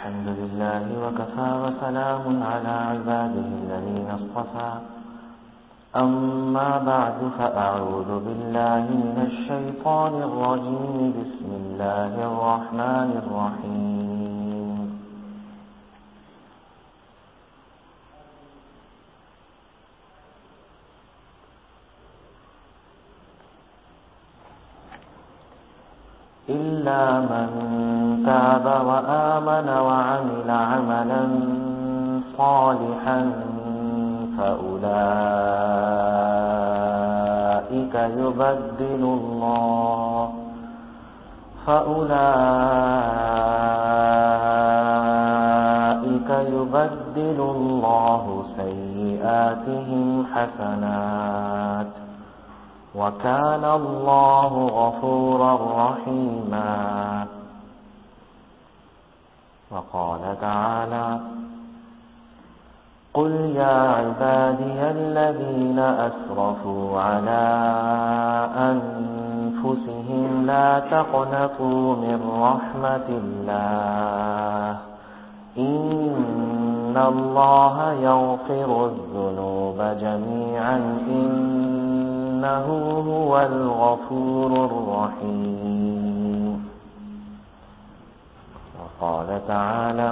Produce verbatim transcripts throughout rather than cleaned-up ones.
الحمد لله وكفى وسلام على عباده الذين اصطفى أما بعد فأعوذ بالله من الشيطان الرجيم بسم الله الرحمن الرحيم إلا من تاب وآمن وعمل عملا صالحا فأولئك يبدل الله فأولئك يبدل الله سيئاتهم حسنات وكان الله غفورا رحيما. وقال تعالى قل يا عبادي الذين أسرفوا على أنفسهم لا تقنطوا من رحمة الله إن الله يغفر الذنوب جميعا إنه هو الغفور الرحيم. وقال تعالى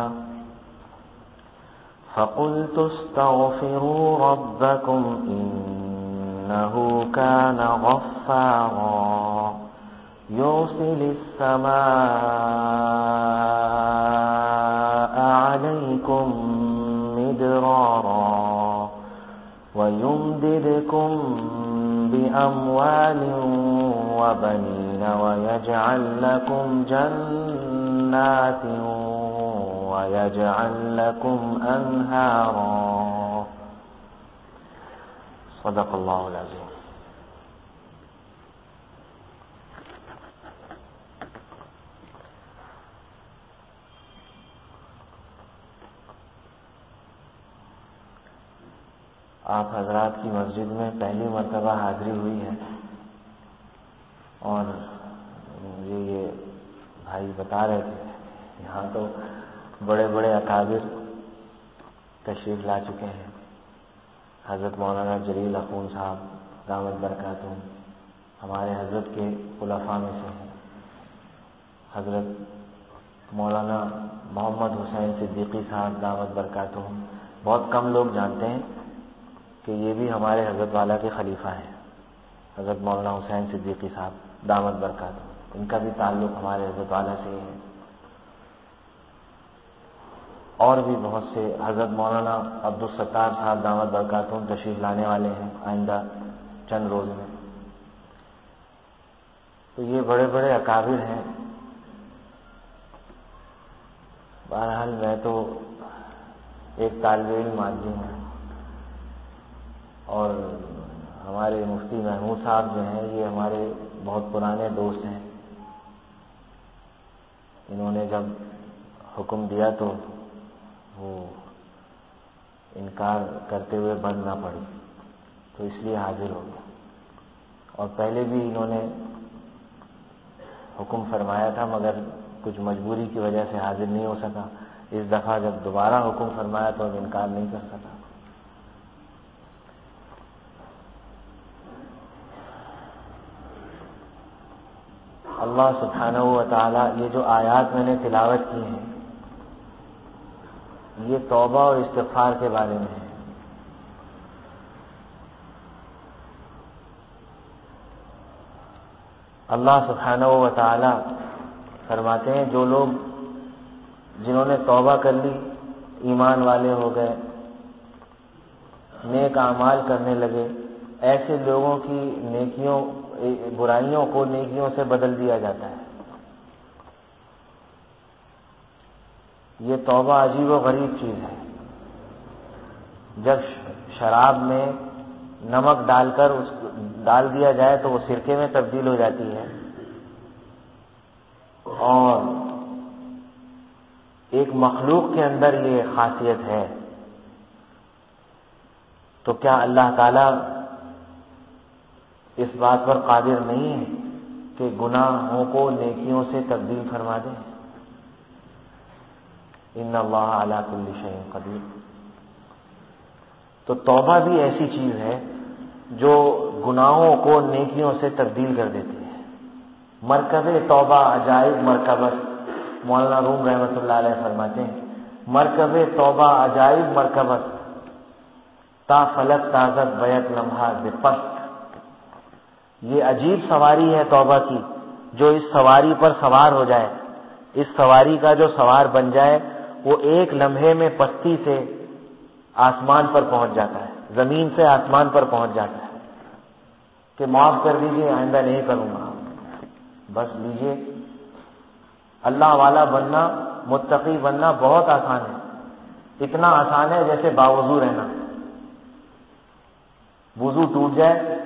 فقلت استغفروا ربكم إنه كان غفارا يرسل السماء عليكم مدرارا ويمددكم بأموال وبنين ويجعل لكم جنات ويجعل لكم أنهارا. صدق الله العظيم. آپ حضرات کی مسجد میں پہلی مرتبہ حاضری ہوئی ہے اور مجھے یہ بھائی بتا رہے تھے یہاں تو بڑے بڑے اکابر تشریف لا چکے ہیں. حضرت مولانا جلیل اخون صاحب دامت برکاتہم ہمارے حضرت کے خلفاء میں سے ہیں. حضرت مولانا محمد حسین صدیقی صاحب دامت برکاتہم بہت کم لوگ جانتے ہیں کہ یہ بھی ہمارے حضرت والا کے خلیفہ ہیں. حضرت مولانا حسین صدیقی صاحب دامت برکاتہم ان کا بھی تعلق ہمارے حضرت والا سے ہی ہے. اور بھی بہت سے حضرت مولانا عبدالستار صاحب دامت برکاتہم تشریف لانے والے ہیں آئندہ چند روز میں. تو یہ بڑے بڑے اکابر ہیں. بہرحال میں تو ایک طالب علم آدمی ہوں اور ہمارے مفتی محمود صاحب جو ہیں یہ ہمارے بہت پرانے دوست ہیں. انہوں نے جب حکم دیا تو وہ انکار کرتے ہوئے بند نہ پڑی تو اس لیے حاضر ہو گیا. اور پہلے بھی انہوں نے حکم فرمایا تھا مگر کچھ مجبوری کی وجہ سے حاضر نہیں ہو سکا. اس دفعہ جب دوبارہ حکم فرمایا تو اب انکار نہیں کر سکا. اللہ سبحانہ و تعالی یہ جو آیات میں نے تلاوت کی ہیں یہ توبہ اور استغفار کے بارے میں ہے. اللہ سبحانہ و تعالی فرماتے ہیں جو لوگ جنہوں نے توبہ کر لی ایمان والے ہو گئے نیک اعمال کرنے لگے ایسے لوگوں کی نیکیوں برائیوں کو نیکیوں سے بدل دیا جاتا ہے. یہ توبہ عجیب و غریب چیز ہے. جب شراب میں نمک ڈال کر اس ڈال دیا جائے تو وہ سرکے میں تبدیل ہو جاتی ہے اور ایک مخلوق کے اندر یہ خاصیت ہے تو کیا اللہ تعالی اس بات پر قادر نہیں ہے کہ گناہوں کو نیکیوں سے تبدیل فرما دے؟ ان اللہ علی کل شیء قدیر۔ تو توبہ بھی ایسی چیز ہے جو گناہوں کو نیکیوں سے تبدیل کر دیتی ہے۔ مرکب توبہ عجائب مرکبت، مولانا روم رحمۃ اللہ علیہ فرماتے ہیں مرکب توبہ عجائب مرکبت، تا فلک تازت بیت لمحہ زپست۔ یہ عجیب سواری ہے توبہ کی، جو اس سواری پر سوار ہو جائے، اس سواری کا جو سوار بن جائے، وہ ایک لمحے میں پستی سے آسمان پر پہنچ جاتا ہے، زمین سے آسمان پر پہنچ جاتا ہے کہ معاف کر دیجیے، آئندہ نہیں کروں گا، بس لیجیے۔ اللہ والا بننا، متقی بننا بہت آسان ہے، اتنا آسان ہے جیسے باوضو رہنا۔ وضو ٹوٹ جائے،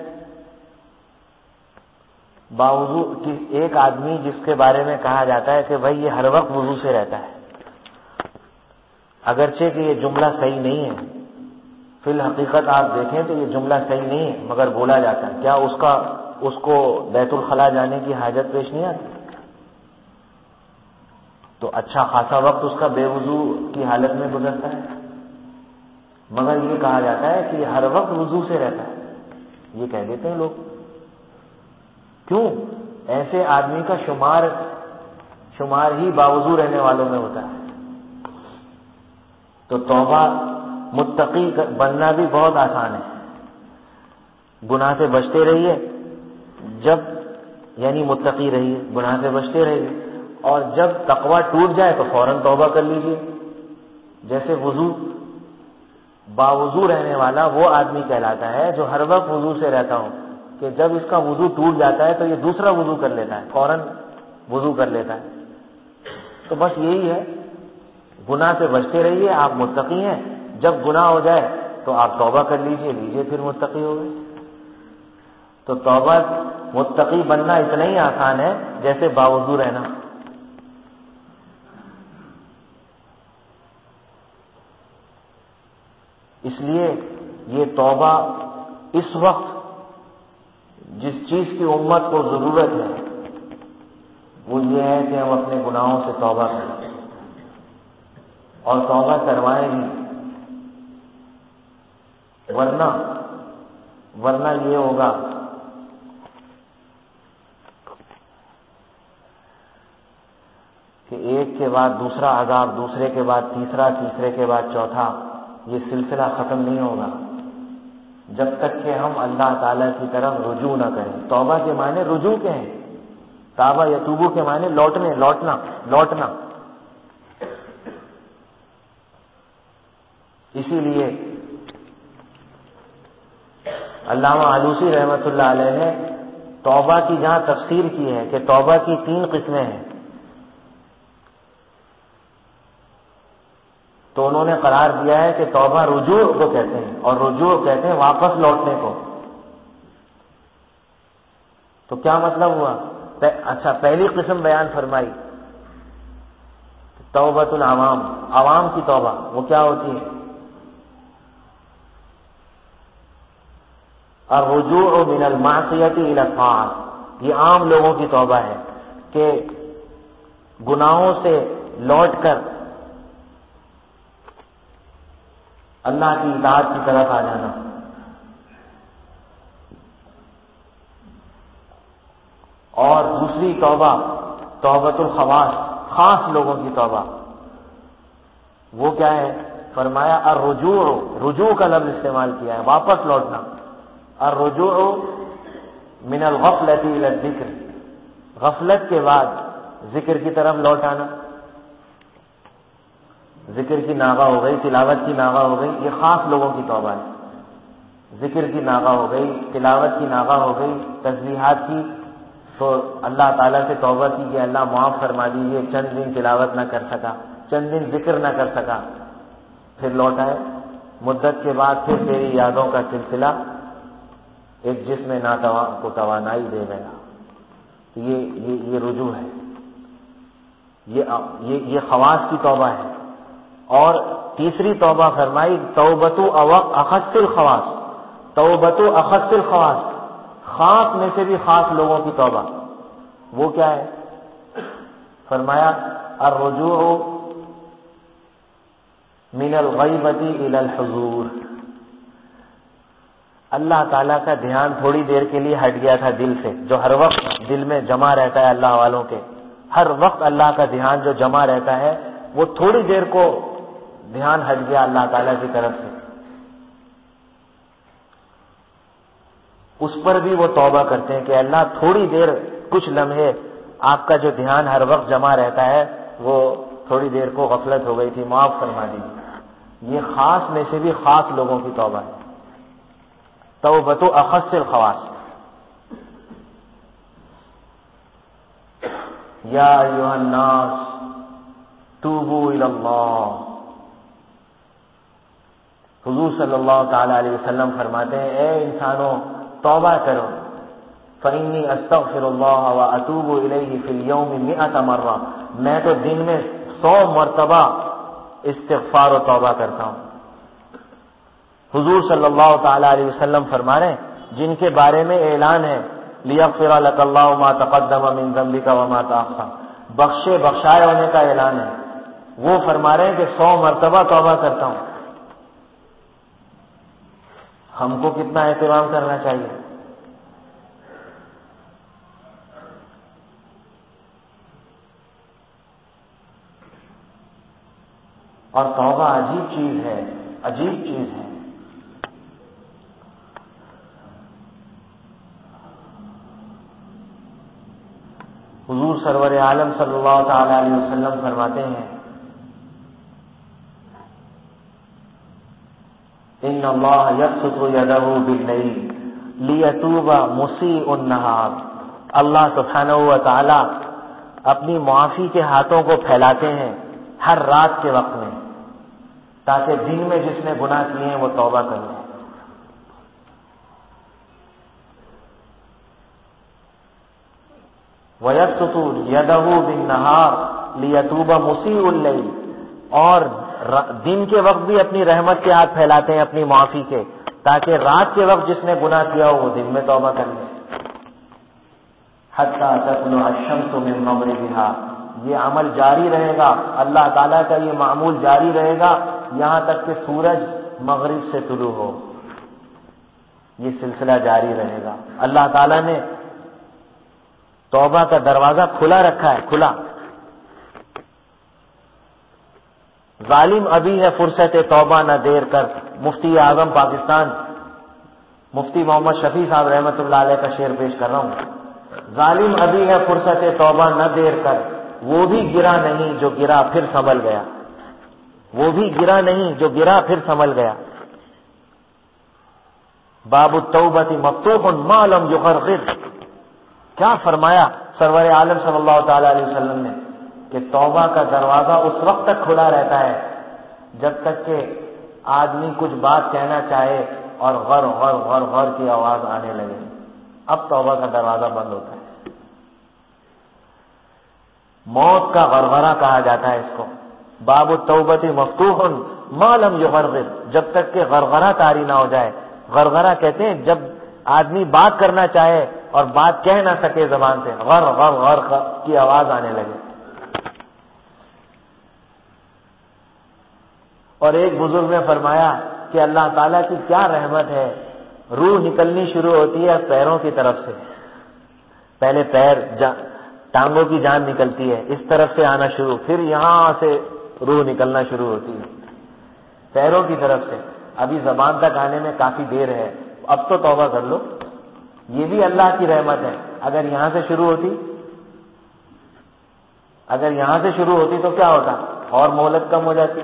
باوضو ایک آدمی جس کے بارے میں کہا جاتا ہے کہ بھائی یہ ہر وقت وضو سے رہتا ہے، اگرچہ کہ یہ جملہ صحیح نہیں ہے، فی الحقیقت آپ دیکھیں تو یہ جملہ صحیح نہیں ہے، مگر بولا جاتا ہے۔ کیا اس کا اس کو بیت الخلاء جانے کی حاجت پیش نہیں آتی؟ تو اچھا خاصا وقت اس کا بے وضو کی حالت میں گزرتا ہے، مگر یہ کہا جاتا ہے کہ یہ ہر وقت وضو سے رہتا ہے۔ یہ کہہ دیتے ہیں لوگ، کیوں؟ ایسے آدمی کا شمار شمار ہی باوضو رہنے والوں میں ہوتا ہے۔ تو توبہ متقی بننا بھی بہت آسان ہے۔ گناہ سے بچتے رہیے، جب یعنی متقی رہیے، گناہ سے بچتے رہیے، اور جب تقویٰ ٹوٹ جائے تو فوراً توبہ کر لیجیے۔ جیسے وضو، باوضو رہنے والا وہ آدمی کہلاتا ہے جو ہر وقت وضو سے رہتا ہوں، کہ جب اس کا وضو ٹوٹ جاتا ہے تو یہ دوسرا وضو کر لیتا ہے، فوراً وضو کر لیتا ہے۔ تو بس یہی ہے، گناہ سے بچتے رہیے، آپ متقی ہیں۔ جب گناہ ہو جائے تو آپ توبہ کر لیجئے، لیجئے پھر متقی ہو گئے۔ تو توبہ متقی بننا اتنا ہی آسان ہے جیسے باوضو رہنا۔ اس لیے یہ توبہ اس وقت جس چیز کی امت کو ضرورت ہے وہ یہ ہے کہ ہم اپنے گناہوں سے توبہ کریں، اور توبہ کروائیں بھی، ورنہ ورنہ یہ ہوگا کہ ایک کے بعد دوسرا عذاب، دوسرے کے بعد تیسرا، تیسرے کے بعد چوتھا، یہ سلسلہ ختم نہیں ہوگا جب تک کہ ہم اللہ تعالیٰ کی طرف رجوع نہ کریں۔ توبہ کے معنی رجوع کے ہیں، تابہ یتوبو کے معنی لوٹنے، لوٹنا لوٹنا اسی لیے علامہ آلوسی رحمۃ اللہ علیہ نے توبہ کی جہاں تفسیر کی ہے کہ توبہ کی تین قسمیں ہیں، تو انہوں نے قرار دیا ہے کہ توبہ رجوع کو کہتے ہیں، اور رجوع کہتے ہیں واپس لوٹنے کو۔ تو کیا مطلب ہوا؟ اچھا، پہلی قسم بیان فرمائی توبۃ العوام، عوام کی توبہ، وہ کیا ہوتی ہے؟ الرجوع من المعصیۃ الی الطاعۃ، یہ عام لوگوں کی توبہ ہے کہ گناہوں سے لوٹ کر اللہ کی اطاعت کی طرف آ جانا۔ اور دوسری توبہ توبۃ الخواص، خاص لوگوں کی توبہ، وہ کیا ہے؟ فرمایا الرجوع، رجوع کا لفظ استعمال کیا ہے، واپس لوٹنا۔ الرجوع من الغفلۃ الی الذکر، غفلت کے بعد ذکر کی طرف لوٹ آنا۔ ذکر کی ناغہ ہو گئی، تلاوت کی ناغہ ہو گئی، یہ خاص لوگوں کی توبہ ہے۔ ذکر کی ناغہ ہو گئی، تلاوت کی ناغہ ہو گئی، تسبیحات کی، تو اللہ تعالیٰ سے توبہ کی کہ اللہ معاف فرما دیجیے، چند دن تلاوت نہ کر سکا، چند دن ذکر نہ کر سکا، پھر لوٹ آئے، مدت کے بعد پھر تیری یادوں کا سلسلہ ایک جسم ناتواں کو توانائی دے گیا۔ یہ یہ یہ رجوع ہے، یہ یہ یہ خواص کی توبہ ہے۔ اور تیسری توبہ فرمائی توبۃ اخص الخواص، توبۃ اخص الخواص، خاص میں سے بھی خاص لوگوں کی توبہ، وہ کیا ہے؟ فرمایا الرجوع من الغیبۃ الی الحضور، اللہ تعالیٰ کا دھیان تھوڑی دیر کے لیے ہٹ گیا تھا دل سے، جو ہر وقت دل میں جمع رہتا ہے اللہ والوں کے، ہر وقت اللہ کا دھیان جو جمع رہتا ہے، وہ تھوڑی دیر کو دھیان ہٹ گیا اللہ تعالیٰ کی طرف سے، اس پر بھی وہ توبہ کرتے ہیں کہ اللہ تھوڑی دیر، کچھ لمحے آپ کا جو دھیان ہر وقت جمع رہتا ہے وہ تھوڑی دیر کو غفلت ہو گئی تھی، معاف فرما دیجیے۔ یہ خاص میں سے بھی خاص لوگوں کی توبہ ہے، توبۃ اخص الخواص۔ یا ایھا الناس توبوا الی اللہ، حضور صلی اللہ تعالی علیہ وسلم فرماتے ہیں اے انسانوں توبہ کرو، فإنی استغفر اللہ واتوب الیہ فی اليوم مئۃ مرہ، میں تو دن میں سو مرتبہ استغفار و توبہ کرتا ہوں۔ حضور صلی اللہ تعالی علیہ وسلم فرما رہے ہیں جن کے بارے میں اعلان ہے لیغفر لک اللہ ما تقدم من ذنبک وما تأخر، بخشے بخشائے ہونے کا اعلان ہے، وہ فرما رہے ہیں کہ سو مرتبہ توبہ کرتا ہوں۔ ہم کو کتنا اہتمام کرنا چاہیے؟ اور توبہ عجیب چیز ہے، عجیب چیز ہے۔ حضور سرور عالم صلی اللہ تعالی علیہ وسلم فرماتے ہیں ان اللہ یبسط یدہ باللیل لیتوب مسیء النہار، اللہ سبحانہ و تعالی اپنی معافی کے ہاتھوں کو پھیلاتے ہیں ہر رات کے وقت میں، تاکہ دن میں جس نے گناہ کیے ہیں وہ توبہ کر لیں۔ وَيَبْسُطُ يَدَهُ بِالنَّهَارِ لِيَتُوبَ مُسِيءُ اللَّيْلِ، اور دن کے وقت بھی اپنی رحمت کے ہاتھ پھیلاتے ہیں اپنی معافی کے، تاکہ رات کے وقت جس نے گناہ کیا ہو وہ دن میں توبہ کر لے۔ حَتَّى تَطْلُعَ الشَّمْسُ مِن مَغْرِبِهَا، یہ عمل جاری رہے گا، اللہ تعالیٰ کا یہ معمول جاری رہے گا یہاں تک کہ سورج مغرب سے طلوع ہو، یہ سلسلہ جاری رہے گا۔ اللہ تعالیٰ نے توبہ کا دروازہ کھلا رکھا ہے، کھلا۔ ظالم ابھی ہے فرصت توبہ نہ دیر کر، مفتی اعظم پاکستان مفتی محمد شفیع صاحب رحمۃ اللہ علیہ کا شعر پیش کر رہا ہوں۔ ظالم ابھی ہے فرصت توبہ نہ دیر کر، وہ بھی گرا نہیں جو گرا پھر سنبھل گیا، وہ بھی گرا نہیں جو گرا پھر سنبھل گیا۔ باب التوبۃ مفتوح ما لم یغرغر، کیا فرمایا سرور عالم صلی اللہ تعالی علیہ وسلم نے کہ توبہ کا دروازہ اس وقت تک کھلا رہتا ہے جب تک کہ آدمی کچھ بات کہنا چاہے اور غر غر غر غر کی آواز آنے لگے، اب توبہ کا دروازہ بند ہوتا ہے۔ موت کا غرغرہ کہا جاتا ہے اس کو۔ باب التوبۃ مفتوح ما لم یغرغر، جب تک کہ غرغرہ طاری نہ ہو جائے۔ غرغرہ کہتے ہیں جب آدمی بات کرنا چاہے اور بات کہہ نہ سکے زبان سے، غر غر غر کی آواز آنے لگے۔ اور ایک بزرگ نے فرمایا کہ اللہ تعالیٰ کی کیا رحمت ہے، روح نکلنی شروع ہوتی ہے پیروں کی طرف سے، پہلے پیر ٹانگوں کی جان نکلتی ہے اس طرف سے آنا شروع، پھر یہاں سے روح نکلنا شروع ہوتی ہے پیروں کی طرف سے۔ ابھی زبان تک آنے میں کافی دیر ہے، اب تو توبہ کر لو، یہ بھی اللہ کی رحمت ہے۔ اگر یہاں سے شروع ہوتی اگر یہاں سے شروع ہوتی تو کیا ہوتا، اور مہلت کم ہو جاتی۔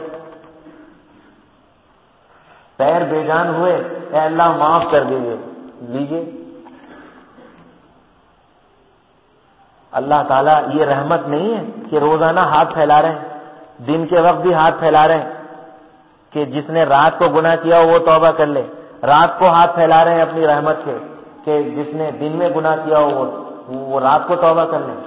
پیر بے جان ہوئے، اے اللہ معاف کر دیجیے، لیجیے۔ اللہ تعالیٰ یہ رحمت نہیں ہے کہ روزانہ ہاتھ پھیلا رہے ہیں، دن کے وقت بھی ہاتھ پھیلا رہے ہیں کہ جس نے رات کو گناہ کیا ہو وہ توبہ کر لے، رات کو ہاتھ پھیلا رہے ہیں اپنی رحمت کے کہ جس نے دن میں گناہ کیا ہو وہ, وہ رات کو توبہ کر لے۔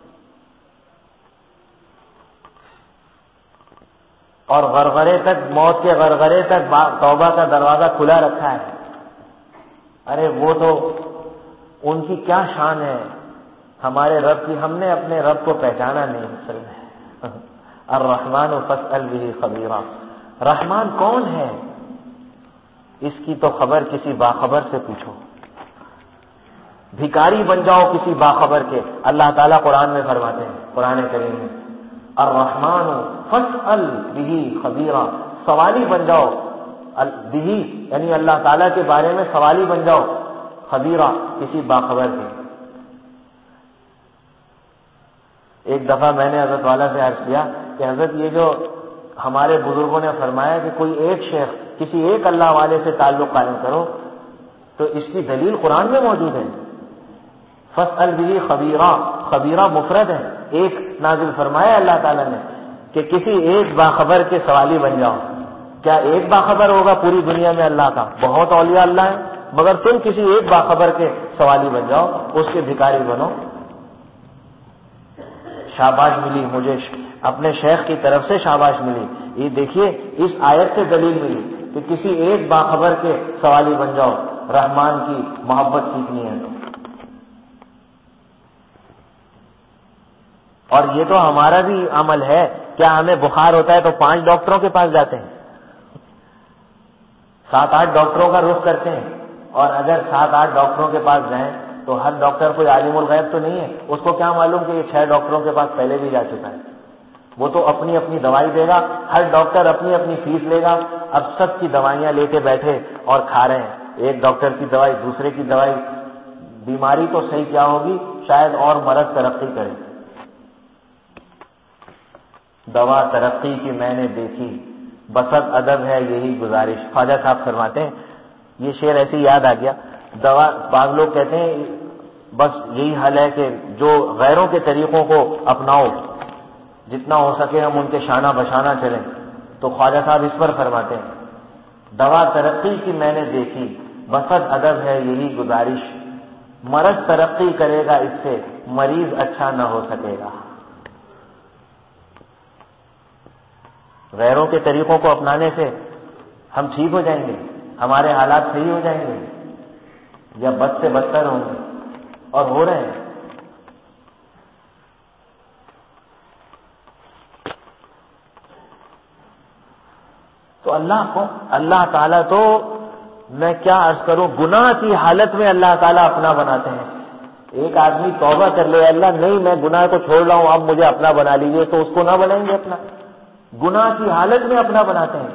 اور غرغرے تک، موت کے غرغرے تک توبہ کا دروازہ کھلا رکھا ہے۔ ارے وہ تو ان کی کیا شان ہے ہمارے رب کی، ہم نے اپنے رب کو پہچانا نہیں۔ الرحمن فاسأل به خبیرا، رحمان کون ہے اس کی تو خبر کسی باخبر سے پوچھو. بھکاری بن جاؤ کسی باخبر کے. اللہ تعالیٰ قرآن میں فرماتے ہیں, قرآن کریم میں, الرحمن فاسأل بہ خبیرا, سوالی بن جاؤ بہ یعنی اللہ تعالیٰ کے بارے میں سوالی بن جاؤ, خبیرا کسی باخبر کے. ایک دفعہ میں نے حضرت والا سے عرض کیا کہ حضرت یہ جو ہمارے بزرگوں نے فرمایا کہ کوئی ایک شیخ کسی ایک اللہ والے سے تعلق قائم کرو, تو اس کی دلیل قرآن میں موجود ہے. فاسأل بہ خبیرا, خبیرہ مفرد ہے, ایک نازل فرمایا اللہ تعالیٰ نے کہ کسی ایک باخبر کے سوالی بن جاؤ. کیا ایک باخبر ہوگا پوری دنیا میں اللہ کا؟ بہت اولیاء اللہ ہیں, مگر تم کسی ایک باخبر کے سوالی بن جاؤ, اس کے بھکاری بنو. شاباش ملی مجھے, اپنے شیخ کی طرف سے شاباش ملی. یہ دیکھیے اس آیت سے دلیل ملی کہ کسی ایک باخبر کے سوالی بن جاؤ, رحمان کی محبت سیکھنی ہے. اور یہ تو ہمارا بھی عمل ہے. کیا ہمیں بخار ہوتا ہے تو پانچ ڈاکٹروں کے پاس جاتے ہیں, سات آٹھ ڈاکٹروں کا رخ کرتے ہیں, اور اگر سات آٹھ ڈاکٹروں کے پاس جائیں تو ہر ڈاکٹر کوئی عالم الغیب تو نہیں ہے. اس کو کیا معلوم کہ یہ چھ ڈاکٹروں کے پاس پہلے بھی جا چکا ہے. وہ تو اپنی اپنی دوائی دے گا, ہر ڈاکٹر اپنی اپنی فیس لے گا. اب سب کی دوائیاں لے کے بیٹھے اور کھا رہے ہیں, ایک ڈاکٹر کی دوائی دوسرے کی دوائی. بیماری تو صحیح کیا ہوگی, شاید اور مرض ترقی کرے. دوا ترقی کی میں نے دیکھی, بسط ادب ہے یہی گزارش. خواجہ صاحب فرماتے ہیں, یہ شعر ایسے یاد آ گیا. دوا, بعض لوگ کہتے ہیں بس یہی حل ہے کہ جو غیروں کے طریقوں کو اپناؤ, جتنا ہو سکے ہم ان کے شانہ بشانہ چلیں. تو خواجہ صاحب اس پر فرماتے ہیں, دوا ترقی کی میں نے دیکھی, بسط ادب ہے یہی گزارش. مرض ترقی کرے گا اس سے, مریض اچھا نہ ہو سکے گا. غیروں کے طریقوں کو اپنانے سے ہم ٹھیک ہو جائیں گے, ہمارے حالات صحیح ہو جائیں گے, یا بد سے بدتر ہوں گے, اور ہو رہے ہیں. تو اللہ کو, اللہ تعالیٰ تو میں کیا عرض کروں, گناہ کی حالت میں اللہ تعالیٰ اپنا بناتے ہیں. ایک آدمی توبہ کر لے, اللہ نہیں میں گناہ کو چھوڑ رہا ہوں, اب مجھے اپنا بنا لیجیے, تو اس کو نہ بنائیں گے اپنا. گناہ کی حالت میں اپنا بناتے ہیں.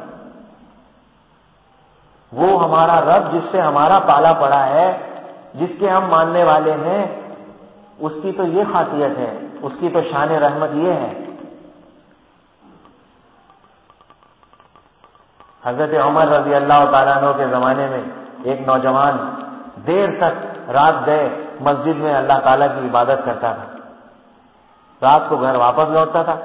وہ ہمارا رب جس سے ہمارا پالا پڑا ہے, جس کے ہم ماننے والے ہیں, اس کی تو یہ خاصیت ہے, اس کی تو شان رحمت یہ ہے. حضرت عمر رضی اللہ تعالیٰ عنہ کے زمانے میں ایک نوجوان دیر تک رات گئے مسجد میں اللہ تعالیٰ کی عبادت کرتا تھا, رات کو گھر واپس لوٹتا تھا.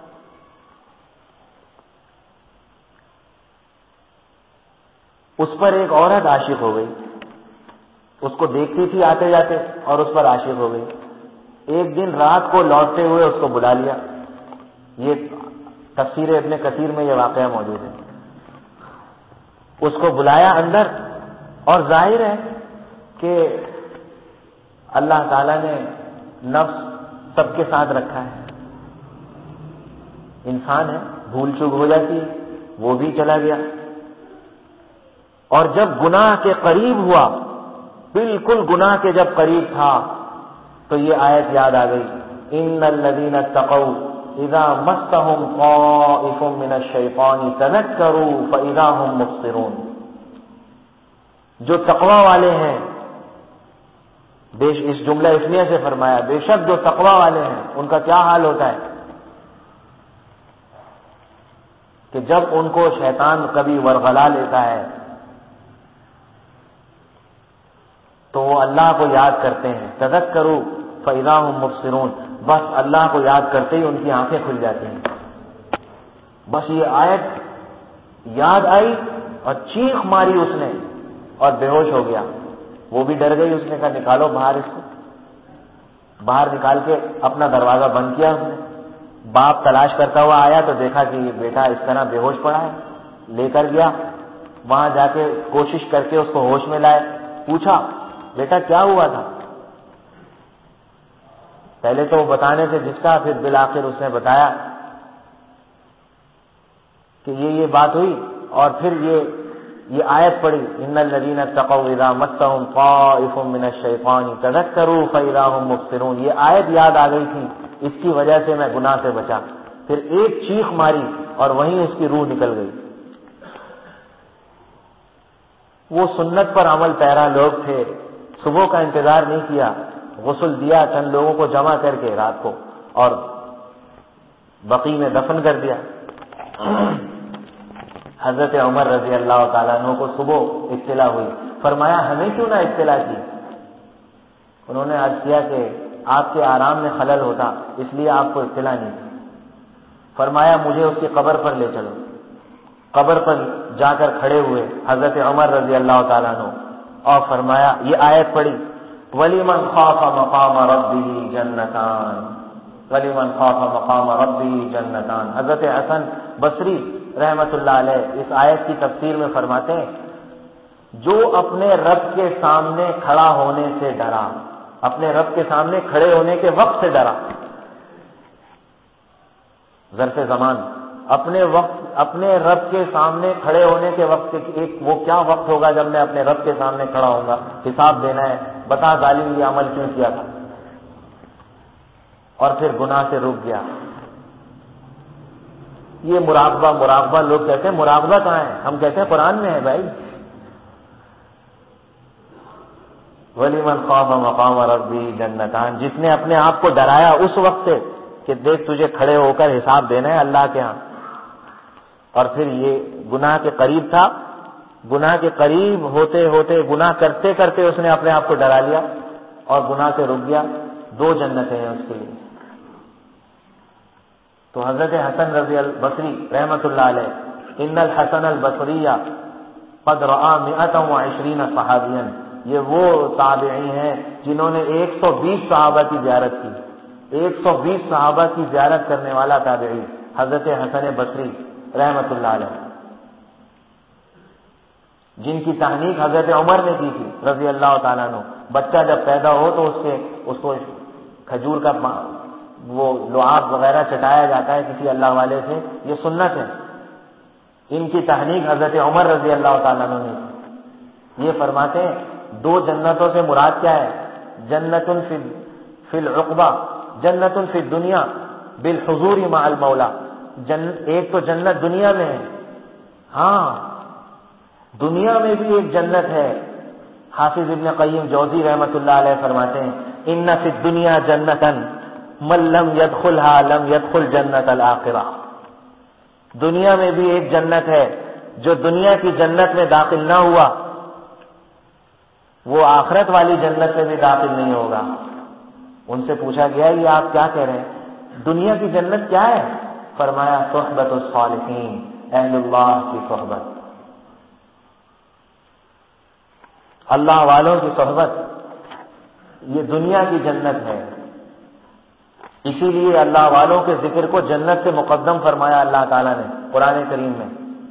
اس پر ایک عورت عاشق ہو گئی, اس کو دیکھتی تھی آتے جاتے اور اس پر عاشق ہو گئی. ایک دن رات کو لوٹتے ہوئے اس کو بلا لیا. یہ تفسیر ابن کثیر میں یہ واقعہ موجود ہے. اس کو بلایا اندر, اور ظاہر ہے کہ اللہ تعالیٰ نے نفس سب کے ساتھ رکھا ہے. انسان ہے, بھول چوک ہو جاتی ہے, وہ بھی چلا گیا. اور جب گناہ کے قریب ہوا, بالکل گناہ کے جب قریب تھا, تو یہ آیت یاد آ گئی, ان الذین اتقوا اذا مسهم طائف من الشیطان تذکروا فاذا هم مبصرون. جو تقوی والے ہیں, اس جملہ اسمیہ سے فرمایا, بے شک جو تقوی والے ہیں ان کا کیا حال ہوتا ہے کہ جب ان کو شیطان کبھی ورغلا لیتا ہے تو وہ اللہ کو یاد کرتے ہیں. تذکروا فاذا هم مبصرون, بس اللہ کو یاد کرتے ہی ان کی آنکھیں کھل جاتی ہیں. بس یہ آیت یاد آئی اور چیخ ماری اس نے اور بے ہوش ہو گیا. وہ بھی ڈر گئی, اس نے کہا نکالو باہر اس کو. باہر نکال کے اپنا دروازہ بند کیا اس نے. باپ تلاش کرتا ہوا آیا تو دیکھا کہ یہ بیٹا اس طرح بے ہوش پڑا ہے. لے کر گیا, وہاں جا کے کوشش کر کے اس کو ہوش میں لائے. پوچھا بیٹا کیا ہوا تھا؟ پہلے تو وہ بتانے سے جھجکا, پھر بالآخر اس نے بتایا کہ یہ یہ بات ہوئی، اور پھر یہ یہ آیت پڑھی ان الذین اتقوا اذا مسهم طائف من الشیطان تذکروا فاذا هم مبصرون. یہ آیت یاد آ گئی تھی، اس کی وجہ سے میں گناہ سے بچا. پھر ایک چیخ ماری اور وہیں اس کی روح نکل گئی. وہ سنت پر عمل پیرا لوگ تھے، صبح کا انتظار نہیں کیا، غسل دیا چند لوگوں کو جمع کر کے رات کو اور بقیع میں دفن کر دیا. حضرت عمر رضی اللہ تعالیٰ عنہ کو صبح اطلاع ہوئی، فرمایا ہمیں کیوں نہ اطلاع کی؟ انہوں نے عرض کیا کہ آپ کے آرام میں خلل ہوتا اس لیے آپ کو اطلاع نہیں تھی. فرمایا مجھے اس کی قبر پر لے چلو. قبر پر جا کر کھڑے ہوئے حضرت عمر رضی اللہ تعالیٰ عنہ اور فرمایا، یہ آیت پڑھی وَلِمَنْ خَافَ مَقَامَ رَبِّهِ جَنَّتَانِ وَلِمَنْ خَافَ مَقَامَ رَبِّهِ جَنَّتَانِ. حضرت حسن بصری رحمت اللہ علیہ اس آیت کی تفسیر میں فرماتے ہیں، جو اپنے رب کے سامنے کھڑا ہونے سے ڈرا، اپنے رب کے سامنے کھڑے ہونے کے وقت سے ڈرا. ظرف زمان اپنے وقت اپنے رب کے سامنے کھڑے ہونے کے وقت سے، ایک وہ کیا وقت ہوگا جب میں اپنے رب کے سامنے کھڑا ہوں گا، حساب دینا ہے، بتا ظالم یہ عمل کیوں کیا تھا، اور پھر گناہ سے رک گیا. یہ مراقبہ مراقبہ لوگ کہتے ہیں، مراقبہ کہاں ہے؟ ہم کہتے ہیں قرآن میں ہے بھائی. وَلِمَنْ خَافَ مَقَامَ رَبِّهِ جَنَّتَانِ، جس نے اپنے آپ کو ڈرایا اس وقت سے کہ دیکھ تجھے کھڑے ہو کر حساب دینا ہے اللہ کے ہاں. اور پھر یہ گناہ کے قریب تھا، گناہ کے قریب ہوتے ہوتے گناہ کرتے کرتے اس نے اپنے آپ کو ڈرا لیا اور گناہ سے رک گیا. دو جنتیں ہیں اس کے لیے. تو حضرت حسن رضی البصری رحمت اللہ علیہ، ان الحسن البصری قد رأى مئة وعشرين صحابیا، یہ وہ تابعی ہیں جنہوں نے ایک سو بیس صحابہ کی زیارت کی. ایک سو بیس صحابہ کی زیارت کرنے والا تابعی حضرت حسن بصری رحمت اللہ علیہ، جن کی تحنیک حضرت عمر نے کی تھی رضی اللہ تعالیٰ عنہ. بچہ جب پیدا ہو تو اس کے اس کو کھجور کا وہ لعاب وغیرہ چٹایا جاتا ہے کسی اللہ والے سے، یہ سنت ہے. ان کی تحنیک حضرت عمر رضی اللہ تعالیٰ عنہ نے. یہ فرماتے ہیں دو جنتوں سے مراد کیا ہے؟ جنت فی فی العقبہ، جنت فی الدنیا بالحضور مع المولا. جن ایک تو جنت دنیا میں ہے، ہاں دنیا میں بھی ایک جنت ہے. حافظ ابن قیم جوزی رحمت اللہ علیہ فرماتے ہیں ان فی الدنیا جنتا من لم يدخلها لم يدخل جنت الآخرہ. دنیا میں بھی ایک جنت ہے، جو دنیا کی جنت میں داخل نہ ہوا وہ آخرت والی جنت میں بھی داخل نہیں ہوگا. ان سے پوچھا گیا یہ آپ کیا کہہ رہے ہیں، دنیا کی جنت کیا ہے؟ فرمایا صحبت الصالحین، اہل اللہ کی صحبت، اللہ والوں کی صحبت، یہ دنیا کی جنت ہے. اسی لیے اللہ والوں کے ذکر کو جنت سے مقدم فرمایا اللہ تعالیٰ نے قرآن کریم میں.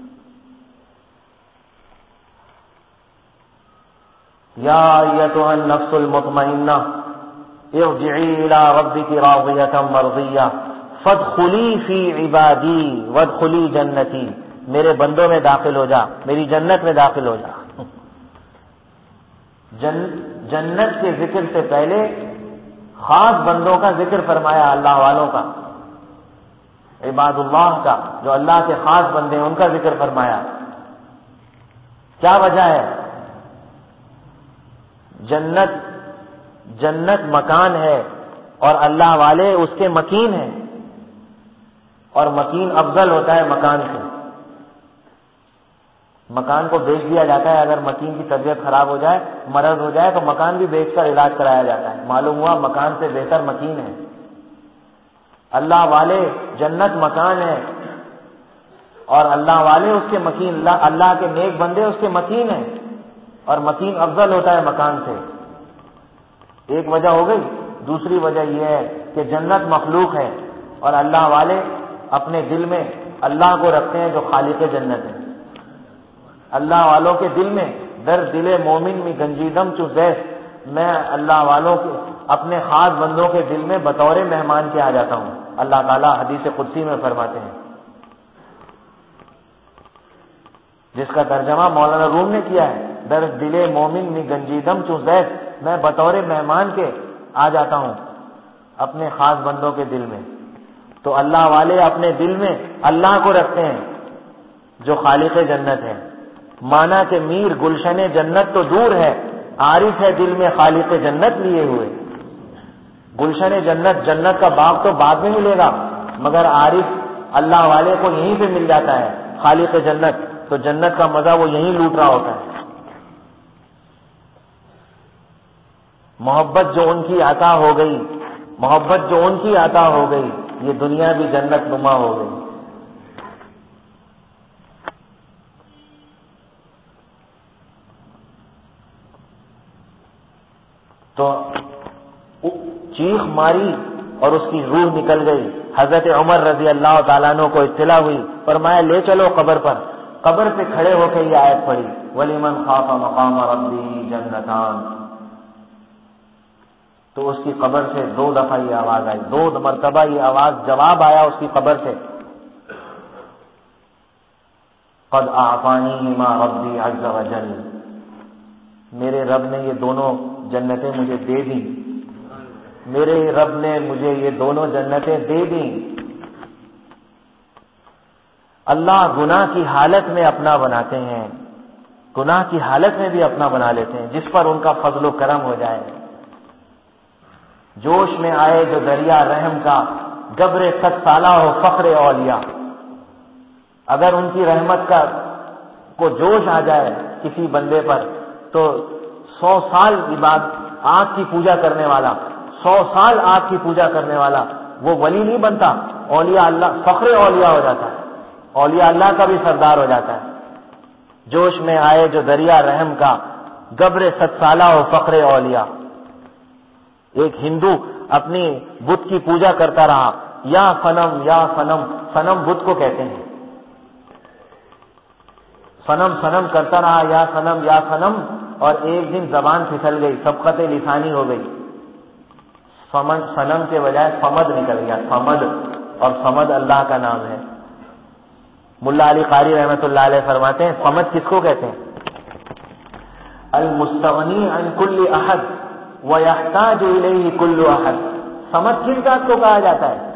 یا ایتھا النفس المطمئنہ ارجعی الی ربک راضیۃ مرضیہ فادخلی فی عبادی وادخلی جنتی. میرے بندوں میں داخل ہو جا، میری جنت میں داخل ہو جا. جن جنت کے ذکر سے پہلے خاص بندوں کا ذکر فرمایا، اللہ والوں کا، عباد اللہ کا، جو اللہ کے خاص بندے ہیں ان کا ذکر فرمایا. کیا وجہ ہے؟ جنت جنت مکان ہے اور اللہ والے اس کے مکین ہیں، اور مکین افضل ہوتا ہے مکان سے. مکان کو بیچ دیا جاتا ہے، اگر مکین کی طبیعت خراب ہو جائے، مرض ہو جائے تو مکان بھی بیچ کر علاج کرایا جاتا ہے. معلوم ہوا مکان سے بہتر مکین ہے. اللہ والے جنت مکان ہے اور اللہ والے اس کے مکین، اللہ, اللہ کے نیک بندے اس کے مکین ہیں، اور مکین افضل ہوتا ہے مکان سے. ایک وجہ ہو گئی. دوسری وجہ یہ ہے کہ جنت مخلوق ہے اور اللہ والے اپنے دل میں اللہ کو رکھتے ہیں جو خالق جنت ہے. اللہ والوں کے دل میں در دل مومن میں گنجیدم چو زیس، میں اللہ والوں کے اپنے خاص بندوں کے دل میں بطور مہمان کے آ جاتا ہوں. اللہ تعالیٰ حدیث قدسی میں فرماتے ہیں جس کا ترجمہ مولانا روم نے کیا ہے، در دل مومن میں گنجیدم چو زید، میں بطور مہمان کے آ جاتا ہوں اپنے خاص بندوں کے دل میں. تو اللہ والے اپنے دل میں اللہ کو رکھتے ہیں جو خالق جنت ہے. مانا کہ میر گلشن جنت تو دور ہے، عارف ہے دل میں خالق جنت لیے ہوئے. گلشن جنت، جنت کا باغ تو بعد میں ملے گا، مگر عارف اللہ والے کو یہیں پہ مل جاتا ہے خالق جنت، تو جنت کا مزہ وہ یہیں لوٹ رہا ہوتا ہے. محبت جو ان کی عطا ہو گئی، محبت جو ان کی عطا ہو گئی، یہ دنیا بھی جنت نما ہو گئی. تو چیخ ماری اور اس کی روح نکل گئی. حضرت عمر رضی اللہ تعالیٰ عنہ کو اطلاع ہوئی، فرمایا لے چلو قبر پر. قبر پہ کھڑے ہو کے یہ آیت پڑھی، وَلِمَنْ خَافَ مَقَامَ رَبِّهِ جَنَّتَانِ. تو اس کی قبر سے دو دفعہ یہ آواز آئی، دو مرتبہ یہ آواز جواب آیا اس کی قبر سے، قَدْ أَعْطَانِيهِمَا رَبِّي عَزَّ وَجَلَّ. میرے رب نے یہ دونوں جنتیں مجھے دے دیں، میرے رب نے مجھے یہ دونوں جنتیں دے دیں. اللہ گناہ کی حالت میں اپنا بناتے ہیں، گناہ کی حالت میں بھی اپنا بنا لیتے ہیں جس پر ان کا فضل و کرم ہو جائے. جوش میں آئے جو دریا رحم کا، گبر ست سالہ ہو فخر اولیاء. اگر ان کی رحمت کا کو جوش آ جائے کسی بندے پر تو سو سال عبادت آگ کی پوجا کرنے والا، سو سال آگ کی پوجا کرنے والا وہ ولی نہیں بنتا، اولیاء اللہ فخر اولیاء ہو جاتا ہے، اولیاء اللہ کا بھی سردار ہو جاتا ہے. جوش میں آئے جو دریا رحم کا، گبر ست سالہ ہو فخر اولیاء. ایک ہندو اپنی بت کی پوجا کرتا رہا، یا صنم یا صنم، صنم بت کو کہتے ہیں، صنم صنم کرتا رہا، یا صنم یا صنم. اور ایک دن زبان پھسل گئی، سبقت لسانی ہو گئی، صنم کے بجائے صمد نکل گیا، صمد. اور صمد اللہ کا نام ہے. ملا علی قاری رحمۃ اللہ علیہ فرماتے ہیں صمد کس کو کہتے ہیں؟ المستغنی عن کل احد ویحتاج الیہ کل احد. صمد کس ذات کو کہا جاتا ہے؟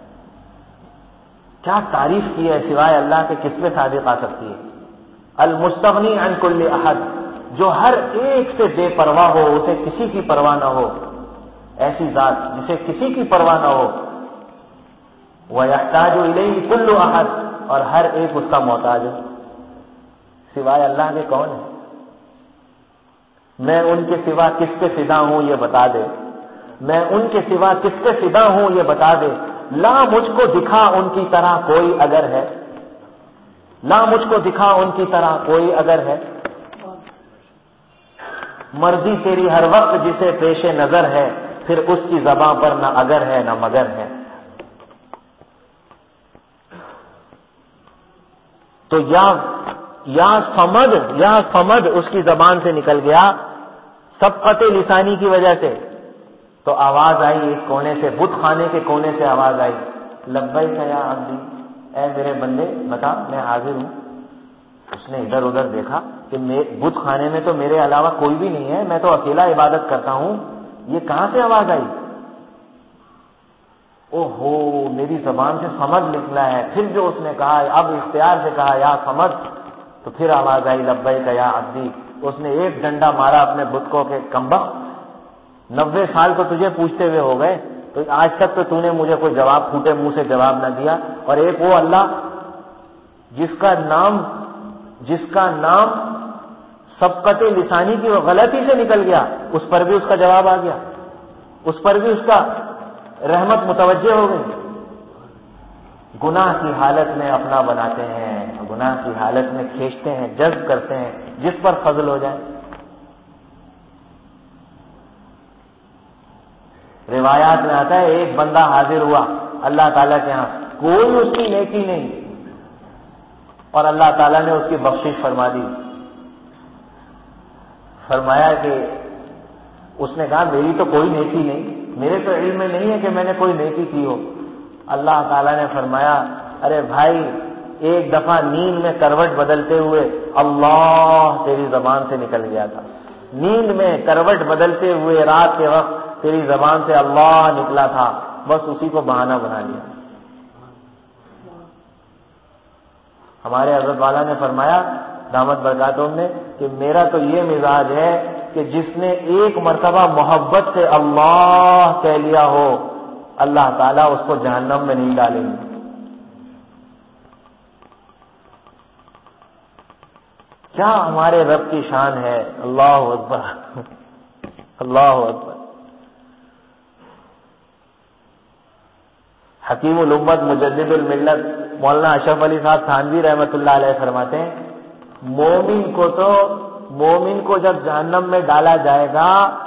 کیا تعریف کی ہے سوائے اللہ کے، کس میں صادق آ سکتی ہے؟ المستغنی عن کل احد، جو ہر ایک سے بے پرواہ ہو، اسے کسی کی پرواہ نہ ہو، ایسی ذات جسے کسی کی پرواہ نہ ہو. وَيَحْتَاجُ إِلَيْهِ كُلُّ أَحَدٍ، اور ہر ایک اس کا محتاج ہو. سوائے اللہ کے کون ہے؟ میں ان کے سوا کس پہ فدا ہوں یہ بتا دے، میں ان کے سوا کس پہ فدا ہوں یہ بتا دے. لا مجھ کو دکھا ان کی طرح کوئی اگر ہے، لا مجھ کو دکھا ان کی طرح کوئی اگر ہے. مرضی تیری ہر وقت جسے پیش نظر ہے، پھر اس کی زباں پر نہ اگر ہے نہ مگر ہے. تو یا یا صمد، یا صمد اس کی زبان سے نکل گیا سبقت لسانی کی وجہ سے. تو آواز آئی ایک کونے سے، بت خانے کے کونے سے آواز آئی، لبیک یا عبدی، اے میرے بندے بتا میں حاضر ہوں. اس نے ادھر ادھر دیکھا کہ بت خانے میں تو میرے علاوہ کوئی بھی نہیں ہے، میں تو اکیلا عبادت کرتا ہوں، یہ کہاں سے آواز آئی؟ او ہو، میری زبان سے صمد نکلا ہے. پھر جو اس نے کہا، اب اختیار سے کہا یا صمد، تو پھر آواز آئی لبیک یا عبدی. اس نے ایک ڈنڈا مارا اپنے بت کو کہ کمبخت، نوے سال تو تجھے پوچھتے ہوئے ہو گئے، تو آج تک تو تو نے مجھے کوئی جواب پھوٹے منہ سے جواب نہ دیا. اور ایک وہ اللہ جس کا نام جس کا نام سبقت لسانی کی غلطی سے نکل گیا، اس پر بھی اس کا جواب آ گیا، اس پر بھی اس کا رحمت متوجہ ہو گئی. گناہ کی حالت میں اپنا بناتے ہیں، گناہ کی حالت میں کھینچتے ہیں، جذب کرتے ہیں جس پر فضل ہو جائے. روایات میں آتا ہے ایک بندہ حاضر ہوا اللہ تعالیٰ کے ہاں، کوئی اس کی نیکی نہیں، اور اللہ تعالیٰ نے اس کی بخشش فرما دی. فرمایا کہ اس نے کہا میری تو کوئی نیکی نہیں، میرے تو علم میں نہیں ہے کہ میں نے کوئی نیکی کی ہو. اللہ تعالیٰ نے فرمایا ارے بھائی ایک دفعہ نیند میں کروٹ بدلتے ہوئے اللہ تیری زبان سے نکل گیا تھا، نیند میں کروٹ بدلتے ہوئے رات کے وقت تیری زبان سے اللہ نکلا تھا، بس اسی کو بہانہ بنا لیا۔ ہمارے حضرت والا نے فرمایا دامت برکاتہم نے کہ میرا تو یہ مزاج ہے کہ جس نے ایک مرتبہ محبت سے اللہ کہہ لیا ہو، اللہ تعالیٰ اس کو جہنم میں نہیں ڈالیں گے۔ کیا ہمارے رب کی شان ہے، اللہ اکبر اللہ اکبر۔ حکیم الامت مجدد الملت مولانا اشرف علی صاحب تھانوی رحمۃ اللہ علیہ فرماتے ہیں مومن کو تو مومن کو جب جہنم میں ڈالا جائے گا،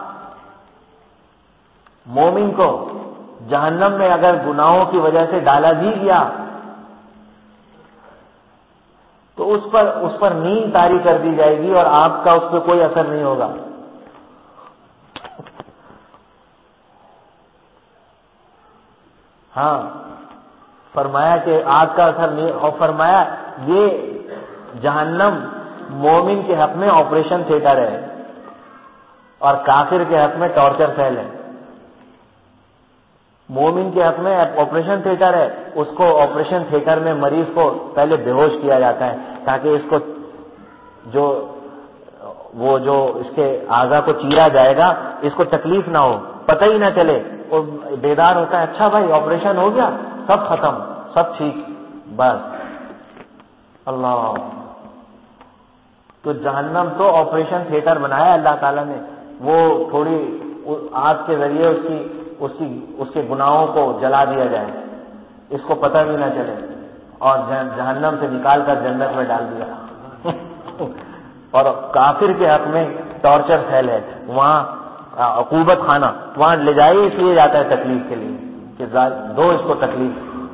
مومن کو جہنم میں اگر گناہوں کی وجہ سے ڈالا بھی گیا تو اس پر اس پر نیند طاری کر دی جائے گی اور آپ کا اس پہ کوئی اثر نہیں ہوگا۔ ہاں فرمایا کہ آگ کا اثر نہیں، اور فرمایا یہ جہنم مومن کے حق میں آپریشن تھیٹر ہے اور کافر کے حق میں ٹارچر سیل ہے۔ مومن کے حق میں آپریشن تھیٹر ہے، اس کو آپریشن تھیٹر میں مریض کو پہلے بے ہوش کیا جاتا ہے تاکہ اس کو جو وہ جو اس کے اعضاء کو چیرا جائے گا اس کو تکلیف نہ ہو، پتہ ہی نہ چلے، وہ بیدار ہوتا ہے، اچھا بھائی آپریشن ہو گیا، سب ختم، سب ٹھیک، بس اللہ۔ تو جہنم تو آپریشن تھیٹر بنایا اللہ تعالیٰ نے، وہ تھوڑی آگ کے ذریعے اس کی اس کی اس کے گناہوں کو جلا دیا جائے، اس کو پتہ بھی نہ چلے، اور جہنم سے نکال کر جنت میں ڈال دیا۔ اور کافر کے حق میں ٹارچر سیل ہے، وہاں عقوبت خانہ، وہاں لے جائے اس لیے جاتا ہے تکلیف کے لیے کہ دو اس کو تکلیف۔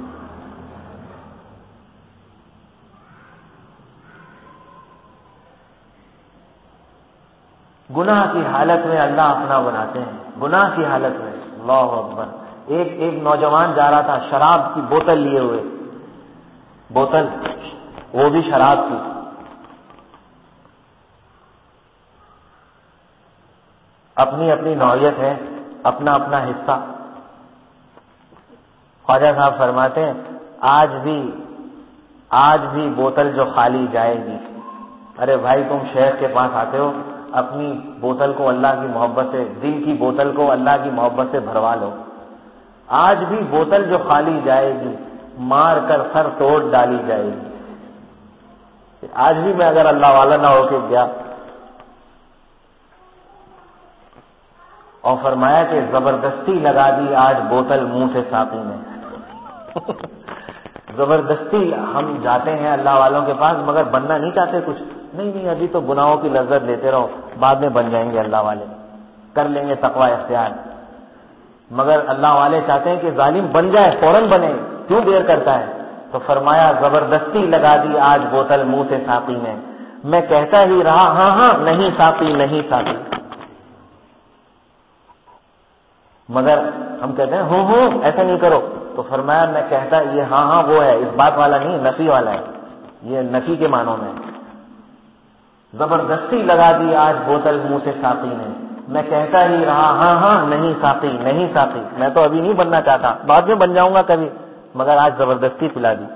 گناہ کی حالت میں اللہ اپنا بناتے ہیں، گناہ کی حالت میں، اللہ اکبر۔ ایک ایک نوجوان جا رہا تھا شراب کی بوتل لیے ہوئے، بوتل وہ بھی شراب کی، اپنی اپنی نوعیت ہے، اپنا اپنا حصہ۔ خواجہ صاحب فرماتے ہیں آج بھی آج بھی بوتل جو خالی جائے گی۔ ارے بھائی تم شیخ کے پاس آتے ہو، اپنی بوتل کو اللہ کی محبت سے، دل کی بوتل کو اللہ کی محبت سے بھروا لو۔ آج بھی بوتل جو خالی جائے گی، مار کر سر توڑ ڈالی جائے گی۔ آج بھی میں اگر اللہ والا نہ ہو کے گیا، اور فرمایا کہ زبردستی لگا دی آج بوتل منہ سے ساقی نے۔ زبردستی ہم جاتے ہیں اللہ والوں کے پاس مگر بننا نہیں چاہتے کچھ، نہیں نہیں ابھی تو گناہوں کی لذت لیتے رہو، بعد میں بن جائیں گے اللہ والے، کر لیں گے تقوی اختیار۔ مگر اللہ والے چاہتے ہیں کہ ظالم بن جائے، فوراً بنے، کیوں دیر کرتا ہے؟ تو فرمایا زبردستی لگا دی آج بوتل منہ سے ساقی نے، میں کہتا ہی رہا ہاں ہاں نہیں ساقی نہیں ساقی، مگر ہم کہتے ہیں ہوں ہوں ایسا نہیں کرو، تو فرمایا میں کہتا یہ ہاں ہاں وہ ہے، اس بات والا نہیں، نفی والا ہے، یہ نفی کے معنوں میں۔ زبردستی لگا دی آج بوتل منہ سے ساقی نے، میں کہتا ہی رہا ہاں ہاں نہیں ساقی نہیں ساقی، میں تو ابھی نہیں بننا چاہتا، بعد میں بن جاؤں گا کبھی، مگر آج زبردستی پلا دی۔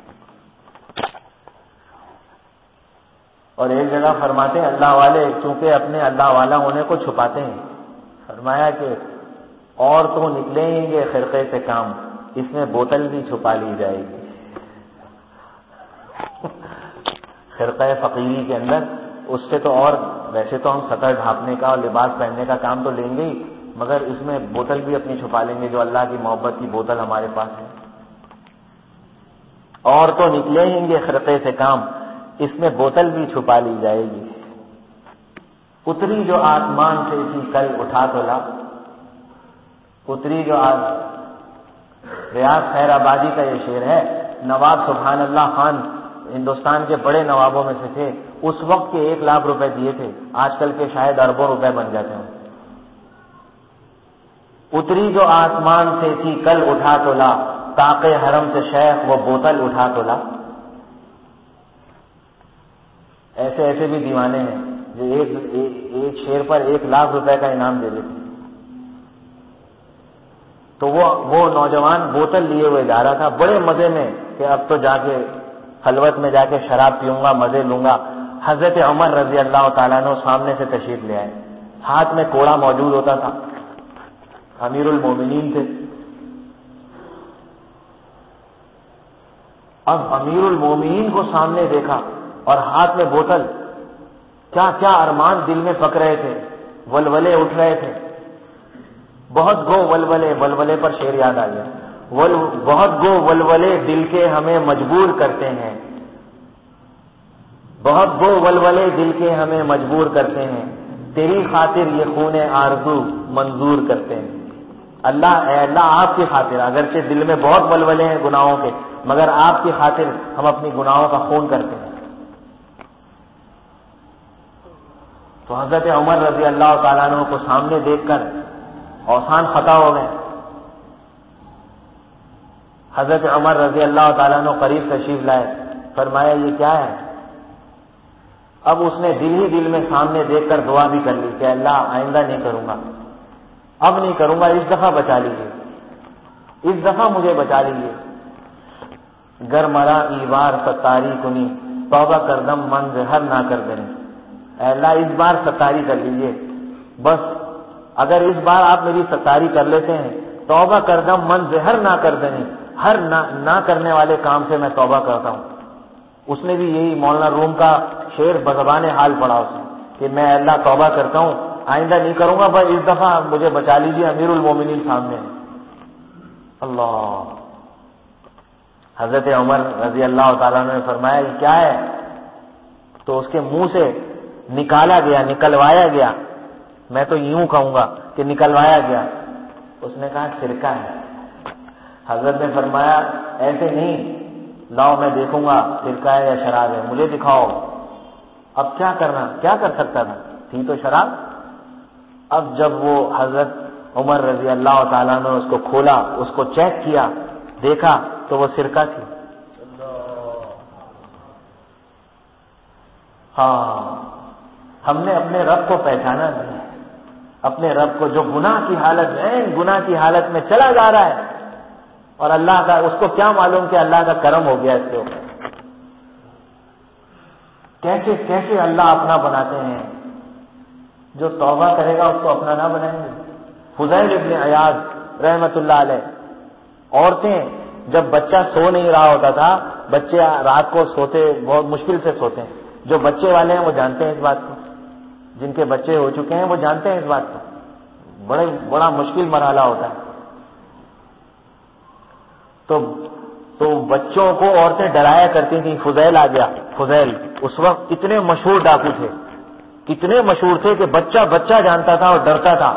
اور ایک جگہ فرماتے ہیں اللہ والے چونکہ اپنے اللہ والا ہونے کو چھپاتے ہیں، فرمایا کہ اور تو نکلیں گے خرقے سے کام، اس میں بوتل بھی چھپا لی جائے گی۔ خرقہ فقیری کے اندر اس سے تو اور، ویسے تو ہم سطر ڈھانپنے کا اور لباس پہننے کا کام تو لیں گے ہی، مگر اس میں بوتل بھی اپنی چھپا لیں گے جو اللہ کی محبت کی بوتل ہمارے پاس ہے۔ اور تو نکلیں گے خرقے سے کام، اس میں بوتل بھی چھپا لی جائے گی۔ اتری جو آسمان سے تھی کل اٹھا تو لا، اتری جو آج ریاض خیر آبادی کا یہ شعر ہے، نواب سبحان اللہ خان ہندوستان کے بڑے نوابوں میں سے تھے، اس وقت کے ایک لاکھ روپے دیے تھے، آج کل کے شاید اربوں روپے بن جاتے ہیں۔ اتری جو آسمان سے تھی کل اٹھا تو لا، طاق حرم سے شیخ وہ بوتل اٹھا تو لا۔ ایسے ایسے بھی دیوانے ہیں جو ایک ایک شیر پر ایک لاکھ روپے کا انعام دے دیتے. تو وہ وہ نوجوان بوتل لیے ہوئے جا رہا تھا بڑے مزے میں کہ اب تو جا کے خلوت میں جا کے شراب پیوں گا، مزے لوں گا. حضرت عمر رضی اللہ تعالیٰ عنہ سامنے سے تشریف لے آئے. ہاتھ میں کوڑا موجود ہوتا تھا، امیر المومنین تھے. اب امیر المومنین کو سامنے دیکھا اور ہاتھ میں بوتل، کیا کیا ارمان دل میں پک رہے تھے، ولولے اٹھ رہے تھے. بہت گو ولولے، ولولے پر شعر یاد آ گیا. بہت گو ولولے دل کے ہمیں مجبور کرتے ہیں، بہت گو ولولے دل کے ہمیں مجبور کرتے ہیں، تیری خاطر یہ خون آرزو منظور کرتے ہیں. اللہ اے اللہ آپ کی خاطر، اگرچہ دل میں بہت ولولے ہیں گناہوں کے، مگر آپ کی خاطر ہم اپنی گناہوں کا خون کرتے ہیں. تو حضرت عمر رضی اللہ تعالیٰ عنہ کو سامنے دیکھ کر اوسان خطا ہو گئے. حضرت عمر رضی اللہ تعالیٰ عنہ قریب تشریف لائے، فرمایا یہ کیا ہے؟ اب اس نے دل ہی دل میں سامنے دیکھ کر دعا بھی کر لی کہ اللہ آئندہ نہیں کروں گا، اب نہیں کروں گا، اس دفعہ بچا لیجیے، اس دفعہ مجھے بچا لیجیے. گر مرا ایوار ستاری کنی توبہ کردم من زہر نہ کر دیں. اے اللہ اس بار ستاری کر لیجیے، بس اگر اس بار آپ میری ستاری کر لیتے ہیں توبہ کردم من زہر نہ کر دیں، ہر نہ, نہ کرنے والے کام سے میں توبہ کرتا ہوں. اس نے بھی یہی مولانا روم کا شعر بزبان حال پڑھا اس نے کہ میں اللہ توبہ کرتا ہوں، آئندہ نہیں کروں گا، بس اس دفعہ مجھے بچا لیجیے، امیر المومنین سامنے. اللہ. حضرت عمر رضی اللہ تعالیٰ نے فرمایا یہ کیا ہے؟ تو اس کے منہ سے نکالا گیا، نکلوایا گیا، میں تو یوں کہوں گا کہ نکلوایا گیا. اس نے کہا سرکہ ہے. حضرت نے فرمایا ایسے نہیں، لاؤ میں دیکھوں گا سرکہ ہے یا شراب ہے، مجھے دکھاؤ. اب کیا کرنا، کیا کر سکتا تھا، تھی تو شراب. اب جب وہ حضرت عمر رضی اللہ تعالیٰ نے اس کو کھولا، اس کو چیک کیا، دیکھا تو وہ سرکہ تھی. ہاں، ہم نے اپنے رب کو پہچانا نہیں، اپنے رب کو جو گناہ کی حالت میں گناہ کی حالت میں چلا جا رہا ہے، اور اللہ کا اس کو کیا معلوم کہ اللہ کا کرم ہو گیا اس کے اوپر. کیسے کیسے اللہ اپنا بناتے ہیں، جو توبہ کرے گا اس کو اپنا نہ بنائیں گے. فضیل ابن عیاض رحمت اللہ علیہ، عورتیں جب بچہ سو نہیں رہا ہوتا تھا، بچے رات کو سوتے بہت مشکل سے سوتے ہیں، جو بچے والے ہیں وہ جانتے ہیں اس بات کو، جن کے بچے ہو چکے ہیں وہ جانتے ہیں اس بات کو، بڑے بڑا مشکل مرحلہ ہوتا ہے. تو تو بچوں کو عورتیں ڈرایا کرتی تھیں. فضیل آ گیا، فضیل اس وقت کتنے مشہور ڈاکو تھے، کتنے مشہور تھے کہ بچہ بچہ جانتا تھا اور ڈرتا تھا.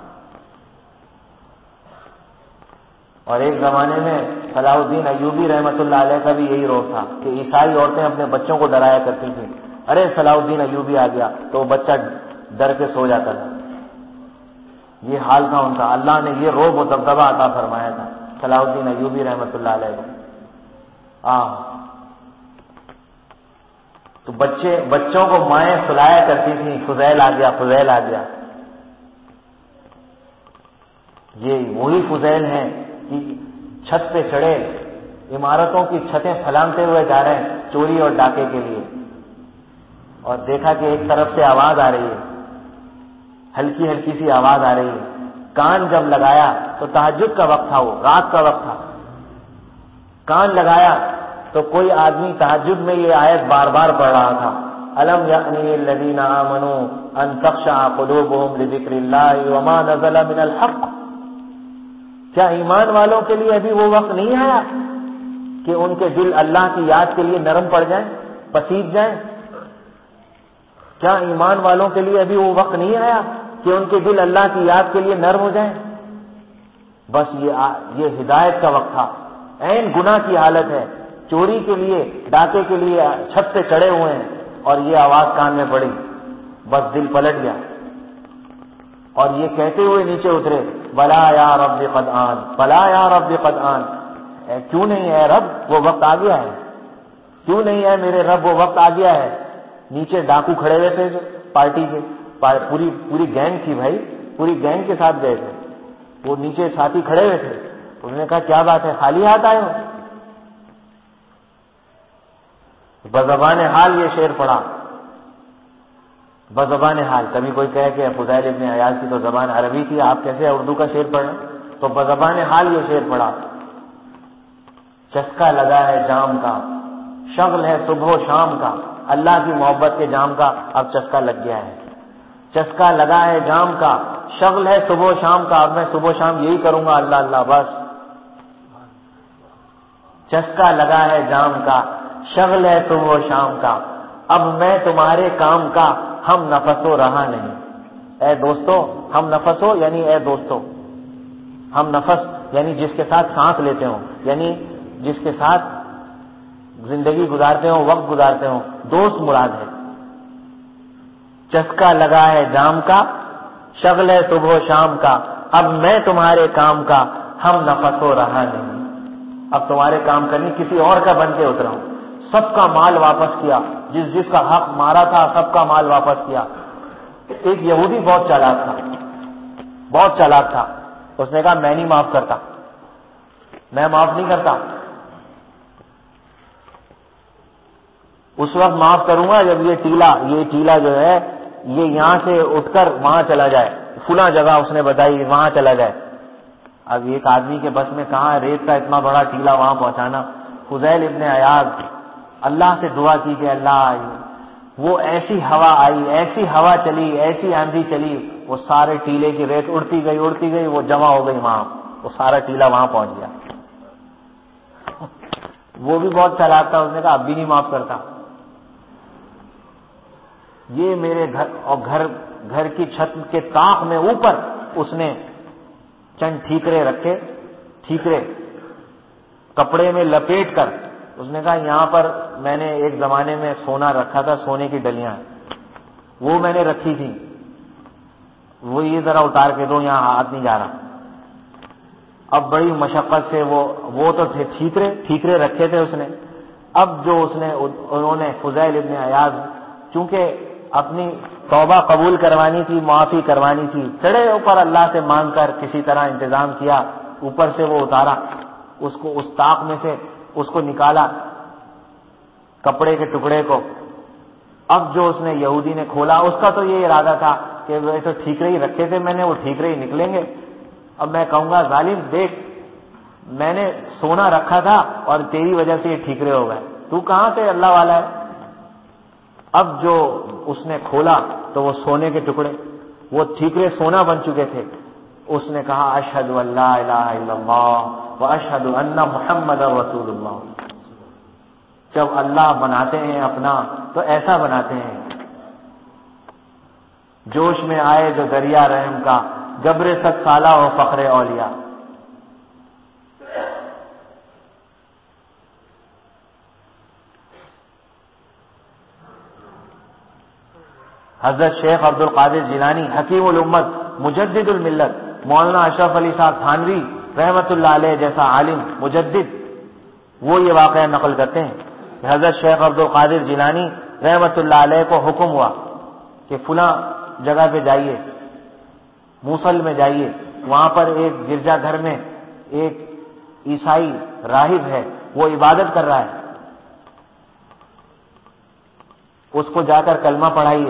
اور ایک زمانے میں صلاح الدین ایوبی رحمت اللہ علیہ کا بھی یہی روگ تھا کہ عیسائی عورتیں اپنے بچوں کو ڈرایا کرتی تھیں. ارے صلاح الدین ایوبی آ گیا تو وہ بچہ ڈر کے سو جاتا تھا. یہ حال تھا ان کا. اللہ نے یہ روب و دبدبہ عطا فرمایا تھا صلاح الدین ایوبی رحمت اللہ علیہ کو. آہ تو بچے بچوں کو مائیں سلایا کرتی تھیں. فضیل آ گیا، فضیل آ گیا. یہ وہی فضیل ہیں کہ چھت پہ چڑھے، عمارتوں کی چھتیں پھلانگتے ہوئے جا رہے ہیں چوری اور ڈاکے کے لیے، اور دیکھا کہ ایک طرف سے آواز آ رہی ہے، ہلکی ہلکی سی آواز آ رہی ہے. کان جب لگایا تو تہجد کا وقت تھا، وہ رات کا وقت تھا. کان لگایا تو کوئی آدمی تہجد میں یہ آیت بار بار پڑھ رہا تھا، الم یأنی للذین آمنوا ان تخشع قلوبهم لذکر اللہ وما نزل من الحق. کیا ایمان والوں کے لیے ابھی وہ وقت نہیں آیا کہ ان کے دل اللہ کی یاد کے لیے نرم پڑ جائیں، پسیج جائیں؟ کیا ایمان والوں کے لیے ابھی وہ وقت نہیں آیا کہ ان کے دل اللہ کی یاد کے لیے نرم ہو جائیں؟ بس یہ یہ ہدایت کا وقت تھا. عین گناہ کی حالت ہے، چوری کے لیے، ڈاکے کے لیے چھت پہ چڑھے ہوئے ہیں، اور یہ آواز کان میں پڑی، بس دل پلٹ گیا. اور یہ کہتے ہوئے نیچے اترے، بلا یا رب قد آن، بلا یا رب قد آن. کیوں نہیں ہے رب، وہ وقت آ گیا ہے. کیوں نہیں ہے میرے رب، وہ وقت آ گیا ہے. نیچے ڈاکو کھڑے ہوئے تھے جو پارٹی کے، پوری پوری گینگ تھی بھائی، پوری گینگ کے ساتھ گئے تھے، وہ نیچے ساتھی کھڑے ہوئے تھے، انہوں نے کہا کیا بات ہے خالی ہاتھ آئے ہو؟ بزبان حال یہ شعر پڑھا، بزبان حال. کبھی کوئی کہے کہ فضیل ابن عیاض کی تو زبان عربی تھی، آپ کیسے اردو کا شعر پڑھ رہے ہیں؟ تو بزبان حال یہ شعر پڑھا. چسکا لگا ہے جام کا، شغل ہے صبح و شام کا. اللہ کی محبت کے جام کا اب چسکا لگ گیا ہے. چسکا لگا ہے جام کا، شغل ہے صبح و شام کا. اب میں صبح و شام یہی کروں گا، اللہ اللہ بس. چسکا لگا ہے جام کا، شغل ہے صبح و شام کا. اب میں تمہارے کام کا ہم نفسو رہا نہیں. اے دوستو ہم نفسو یعنی اے دوستو، ہم نفس یعنی جس کے ساتھ سانس لیتے ہوں، یعنی جس کے ساتھ زندگی گزارتے ہوں، وقت گزارتے ہوں، دوست مراد ہے. چسکا لگا ہے جام کا، شغل ہے صبح و شام کا. اب میں تمہارے کام کا ہم نفسو رہا نہیں. اب تمہارے کام کرنی کسی اور کا بن کے اترا ہوں. سب کا مال واپس کیا، جس جس کا حق مارا تھا سب کا مال واپس کیا. ایک یہودی بہت چالاک تھا، بہت چالاک تھا. اس نے کہا میں نہیں معاف کرتا، میں معاف نہیں کرتا. اس وقت معاف کروں گا جب یہ ٹیلا یہ ٹیلا جو ہے یہ یہاں سے اٹھ کر وہاں چلا جائے، فلاں جگہ اس نے بتائی وہاں چلا جائے. اب ایک آدمی کے بس میں کہاں ریت کا اتنا بڑا ٹیلا وہاں پہنچانا. فضیل ابن عیاض اللہ سے دعا کی کہ اللہ، وہ ایسی ہوا آئی، ایسی ہوا چلی، ایسی آندھی چلی، وہ سارے ٹیلے کی ریت اڑتی گئی اڑتی گئی، وہ جمع ہو گئی وہاں، وہ سارا ٹیلا وہاں پہنچ گیا. وہ بھی بہت چالاک تھا، اس نے کہا اب بھی نہیں معاف کرتا. یہ میرے گھر اور گھر گھر کی چھت کے طاق میں اوپر اس نے چند ٹھیکرے رکھے، ٹھیکرے کپڑے میں لپیٹ کر. اس نے کہا یہاں پر میں نے ایک زمانے میں سونا رکھا تھا، سونے کی ڈلیاں وہ میں نے رکھی تھی، وہ یہ ذرا اتار کے دو، یہاں ہاتھ نہیں جا رہا. اب بڑی مشقت سے وہ وہ تو تھے ٹھیکرے ٹھیکرے رکھے تھے اس نے. اب جو اس نے انہوں نے فضیل ابن عیاض چونکہ اپنی توبہ قبول کروانی تھی، معافی کروانی تھی، چڑھے اوپر اللہ سے مانگ کر کسی طرح انتظام کیا، اوپر سے وہ اتارا، اس کو اس طاق میں سے اس کو نکالا کپڑے کے ٹکڑے کو. اب جو اس نے یہودی نے کھولا، اس کا تو یہ ارادہ تھا کہ وہ تو ٹھیکرے ہی رکھے تھے میں نے، وہ ٹھیکرے ہی نکلیں گے. اب میں کہوں گا ظالم دیکھ میں نے سونا رکھا تھا اور تیری وجہ سے یہ ٹھیکرے ہو گئے، تو کہاں سے اللہ والا ہے. اب جو اس نے کھولا تو وہ سونے کے ٹکڑے، وہ ٹھیکرے سونا بن چکے تھے. اس نے کہا اشہد ان لا الہ الا اللہ واشہد ان محمد رسول اللہ. جب اللہ بناتے ہیں اپنا تو ایسا بناتے ہیں، جوش میں آئے جو دریا رحم کا، گبر ست سالہ ہو فخر اولیاء. حضرت شیخ عبد القادر جیلانی حکیم الامت مجدد الملت، مولانا اشرف علی صاحب تھانوی رحمت اللہ علیہ جیسا عالم مجدد، وہ یہ واقعہ نقل کرتے ہیں کہ حضرت شیخ عبد القادر جیلانی رحمت اللہ علیہ کو حکم ہوا کہ فلاں جگہ پہ جائیے، موصل میں جائیے، وہاں پر ایک گرجا گھر میں ایک عیسائی راہب ہے، وہ عبادت کر رہا ہے، اس کو جا کر کلمہ پڑھائیے.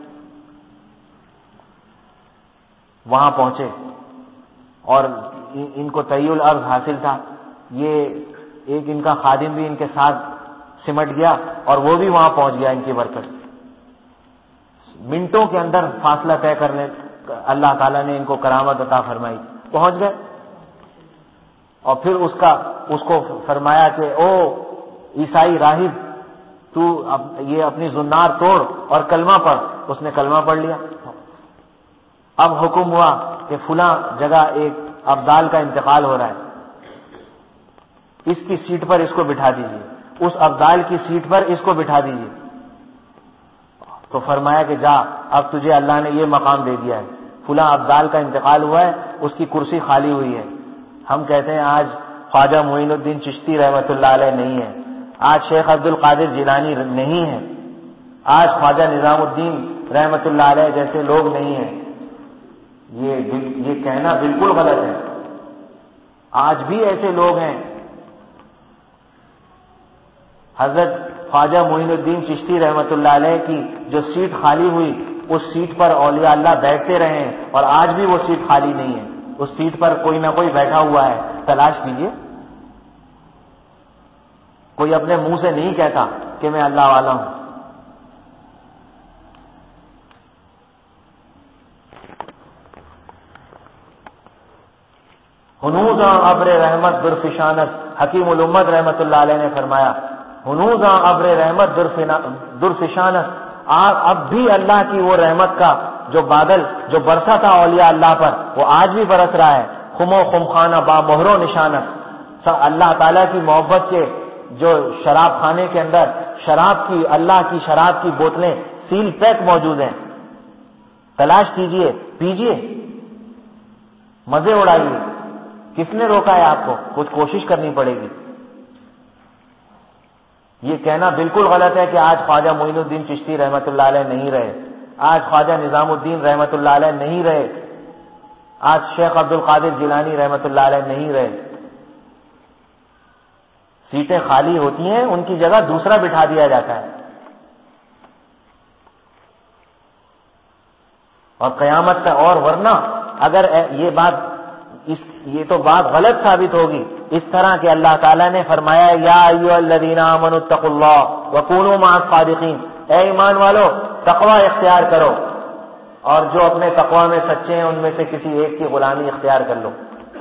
وہاں پہنچے اور ان کو طی الارض حاصل تھا، یہ ایک ان کا خادم بھی ان کے ساتھ سمٹ گیا اور وہ بھی وہاں پہنچ گیا ان کی برکت. منٹوں کے اندر فاصلہ طے کرنے اللہ تعالیٰ نے ان کو کرامت عطا فرمائی، پہنچ گئے. اور پھر اس کا اس کو فرمایا کہ او عیسائی راہب تو یہ اپنی زنار توڑ اور کلمہ پڑھ. اس نے کلمہ پڑھ لیا. اب حکم ہوا کہ فلاں جگہ ایک ابدال کا انتقال ہو رہا ہے، اس کی سیٹ پر اس کو بٹھا دیجیے، اس ابدال کی سیٹ پر اس کو بٹھا دیجیے. تو فرمایا کہ جا، اب تجھے اللہ نے یہ مقام دے دیا ہے، فلاں ابدال کا انتقال ہوا ہے، اس کی کرسی خالی ہوئی ہے. ہم کہتے ہیں آج خواجہ معین الدین چشتی رحمت اللہ علیہ نہیں ہے، آج شیخ عبد القادر جیلانی نہیں ہے، آج خواجہ نظام الدین رحمت اللہ علیہ جیسے لوگ نہیں ہیں، یہ یہ کہنا بالکل غلط ہے. آج بھی ایسے لوگ ہیں. حضرت خواجہ معین الدین چشتی رحمت اللہ علیہ کی جو سیٹ خالی ہوئی، اس سیٹ پر اولیاء اللہ بیٹھتے رہے ہیں اور آج بھی وہ سیٹ خالی نہیں ہے. اس سیٹ پر کوئی نہ کوئی بیٹھا ہوا ہے، تلاش کیجئے. کوئی اپنے منہ سے نہیں کہتا کہ میں اللہ والا ہوں. ہنوزاں ابر رحمت درفشانت، حکیم الامت رحمت اللہ علیہ نے فرمایا ہنوزاں ابر رحمت درفشانت، اب بھی اللہ کی وہ رحمت کا جو بادل جو برسا تھا اولیاء اللہ پر وہ آج بھی برس رہا ہے. خم و خم خانہ با مہر و نشانت، اللہ تعالیٰ کی محبت کے جو شراب خانے کے اندر شراب کی اللہ کی شراب کی بوتلیں سیل پیک موجود ہیں. تلاش کیجئے، پیجئے، مزے اڑائیے. کس نے روکا ہے آپ کو؟ کچھ کوشش کرنی پڑے گی. یہ کہنا بالکل غلط ہے کہ آج خواجہ معین الدین چشتی رحمت اللہ علیہ نہیں رہے، آج خواجہ نظام الدین رحمت اللہ علیہ نہیں رہے، آج شیخ عبد القادر جیلانی رحمت اللہ علیہ نہیں رہے. سیٹیں خالی ہوتی ہیں، ان کی جگہ دوسرا بٹھا دیا جاتا ہے. اور قیامت کا اور ورنہ اگر یہ بات اس یہ تو بات غلط ثابت ہوگی اس طرح کہ اللہ تعالیٰ نے فرمایا یا ایھا الذین آمنوا اتقوا اللہ وکونوا مع الصادقین، اے ایمان والو تقوی اختیار کرو اور جو اپنے تقوی میں سچے ہیں ان میں سے کسی ایک کی غلامی اختیار کر لو.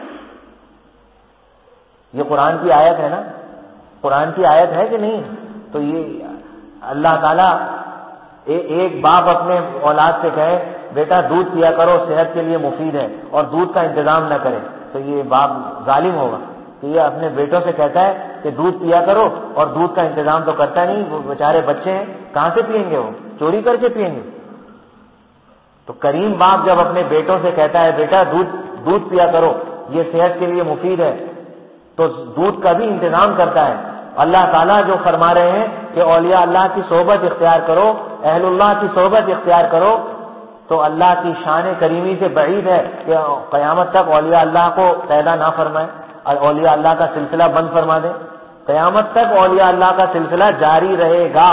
یہ قرآن کی آیت ہے نا، قرآن کی آیت ہے کہ نہیں؟ تو یہ اللہ تعالیٰ ایک باپ اپنے اولاد سے کہے بیٹا دودھ پیا کرو صحت کے لیے مفید ہے اور دودھ کا انتظام نہ کرے تو یہ باپ ظالم ہوگا. کہ یہ اپنے بیٹوں سے کہتا ہے کہ دودھ پیا کرو اور دودھ کا انتظام تو کرتا نہیں. وہ بیچارے بچے ہیں، کہاں سے پئیں گے؟ وہ چوری کر کے پئیں گے. تو کریم باپ جب اپنے بیٹوں سے کہتا ہے بیٹا دودھ دودھ پیا کرو یہ صحت کے لیے مفید ہے تو دودھ کا بھی انتظام کرتا ہے. اللہ تعالیٰ جو فرما رہے ہیں کہ اولیاء اللہ کی صحبت اختیار کرو، اہل اللہ کی صحبت اختیار کرو، تو اللہ کی شان کریمی سے بعید ہے کہ قیامت تک اولیاء اللہ کو پیدا نہ فرمائے اور اولیاء اللہ کا سلسلہ بند فرما دے. قیامت تک اولیاء اللہ کا سلسلہ جاری رہے گا.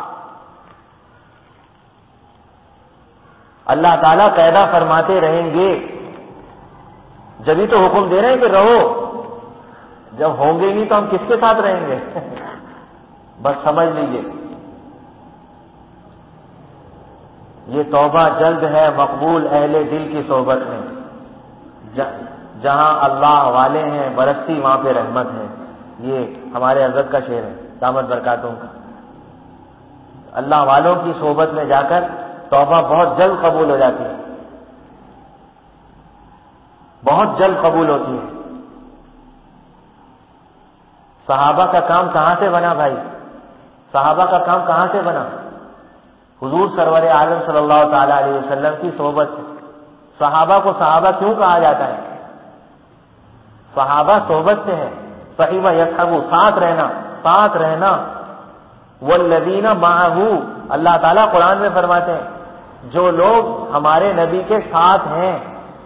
اللہ تعالیٰ پیدا فرماتے رہیں گے. جبھی تو حکم دے رہے ہیں کہ رہو. جب ہوں گے نہیں تو ہم کس کے ساتھ رہیں گے؟ بس سمجھ لیجئے یہ توبہ جلد ہے مقبول اہل دل کی صحبت میں. جہاں اللہ والے ہیں برستی وہاں پہ رحمت ہے. یہ ہمارے حضرت کا شعر ہے دامت برکاتوں کا. اللہ والوں کی صحبت میں جا کر توبہ بہت جلد قبول ہو جاتی ہے، بہت جلد قبول ہوتی ہے. صحابہ کا کام کہاں سے بنا بھائی؟ صحابہ کا کام کہاں سے بنا؟ حضور سرور عالم صلی اللہ تعالی علیہ وسلم کی صحبت سے. صحابہ کو صحابہ کیوں کہا جاتا ہے؟ صحابہ صحبت سے ہے. صحیبہ یصحبو، ساتھ رہنا، ساتھ رہنا. والذین معہ، اللہ تعالیٰ قرآن میں فرماتے ہیں جو لوگ ہمارے نبی کے ساتھ ہیں.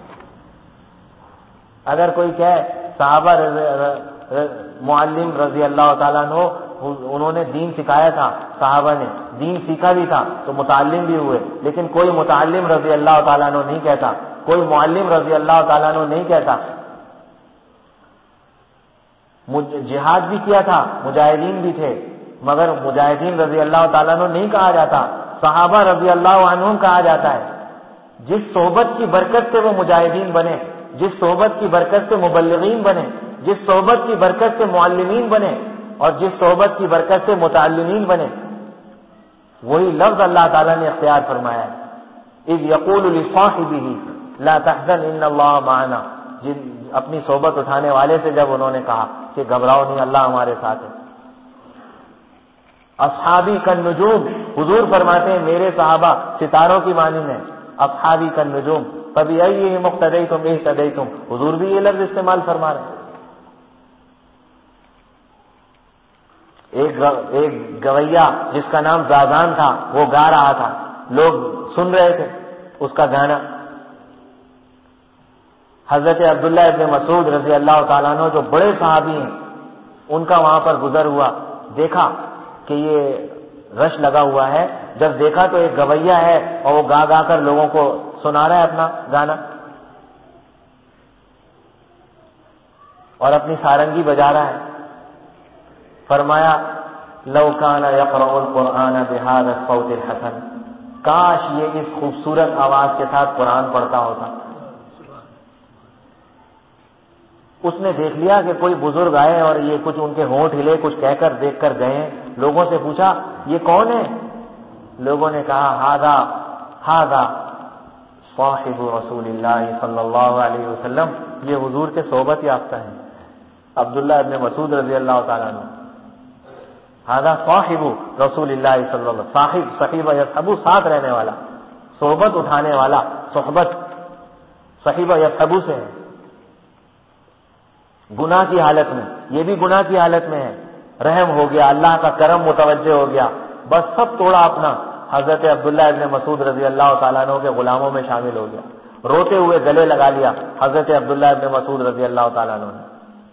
اگر کوئی کہے صحابہ معلم رضی اللہ تعالیٰ عنہ انہوں نے دین سکھایا تھا، صحابہ نے دین سیکھا بھی تھا تو متعلم بھی ہوئے، لیکن کوئی متعلم رضی اللہ تعالیٰ عنہ نہیں کہتا، کوئی معلم رضی اللہ تعالیٰ عنہ نہیں کہتا. جہاد بھی کیا تھا، مجاہدین بھی تھے، مگر مجاہدین رضی اللہ تعالیٰ عنہ نہیں کہا جاتا، صحابہ رضی اللہ عنہم کہا جاتا ہے. جس صحبت کی برکت سے وہ مجاہدین بنے، جس صحبت کی برکت سے مبلغین بنے، جس صحبت کی برکت سے معلمین بنے اور جس صحبت کی برکت سے متعلمین بنے، وہی لفظ اللہ تعالیٰ نے اختیار فرمایا ہے. اذ یقول لصاحبہ لا تحزن ان اللہ معنا، جن اپنی صحبت اٹھانے والے سے جب انہوں نے کہا کہ گھبراؤ نہیں، اللہ ہمارے ساتھ ہے. اصحابی کالنجوم، حضور فرماتے ہیں میرے صحابہ ستاروں کی مانند ہیں. اصحابی کالنجوم فبأیہم اقتدیتم اہتدیتم، حضور بھی یہ لفظ استعمال فرما رہے ہیں. ایک ایک گویا جس کا نام زازان تھا وہ گا رہا تھا، لوگ سن رہے تھے اس کا گانا۔ حضرت عبداللہ ابن مسعود رضی اللہ تعالیٰ عنہ جو بڑے صحابی ہیں، ان کا وہاں پر گزر ہوا، دیکھا کہ یہ رش لگا ہوا ہے، جب دیکھا تو ایک گویا ہے اور وہ گا گا کر لوگوں کو سنا رہا ہے اپنا گانا اور اپنی سارنگی بجا رہا ہے۔ فرمایا لو کان یقرأ القرآن بہذا الصوت الحسن، کاش یہ اس خوبصورت آواز کے ساتھ قرآن پڑھتا ہوتا۔ اس نے دیکھ لیا کہ کوئی بزرگ آئے اور یہ کچھ ان کے ہونٹ ہلے، کچھ کہہ کر دیکھ کر گئے، لوگوں سے پوچھا یہ کون ہے؟ لوگوں نے کہا ہذا ہذا صاحب رسول اللہ صلی اللہ علیہ وسلم، یہ حضور کے صحبت یافتہ ہیں، عبداللہ ابن مسعود رضی اللہ تعالیٰ عنہ۔ ہذا صاحب رسول اللہ صلی اللہ علیہ وسلم، صاحب صحیبہ یصحبو، ساتھ رہنے والا، صحبت اٹھانے والا، صحبت صحیبہ یصحبو سے ہے، گناہ کی حالت میں، یہ بھی گناہ کی حالت میں ہے، رحم ہو گیا، اللہ کا کرم متوجہ ہو گیا، بس سب توڑا اپنا، حضرت عبداللہ ابن مسعود رضی اللہ تعالیٰ عنہ کے غلاموں میں شامل ہو گیا، روتے ہوئے گلے لگا لیا حضرت عبداللہ ابن مسعود رضی اللہ تعالیٰ عنہ نے۔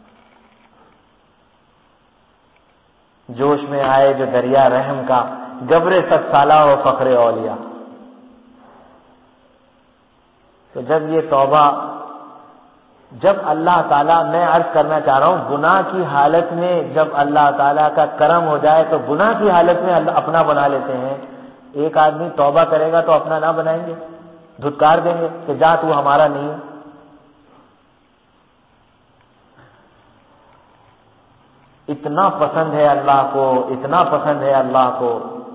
جوش میں آئے جو دریا رحم کا، گبرے ست سالہ ہو فخر اولیاء۔ تو جب یہ توبہ، جب اللہ تعالیٰ، میں عرض کرنا چاہ رہا ہوں گناہ کی حالت میں جب اللہ تعالیٰ کا کرم ہو جائے تو گناہ کی حالت میں اللہ اپنا بنا لیتے ہیں۔ ایک آدمی توبہ کرے گا تو اپنا نہ بنائیں گے، دھتکار دیں گے کہ جا تو ہمارا نہیں ہے۔ اتنا پسند ہے اللہ کو، اتنا پسند ہے اللہ کو،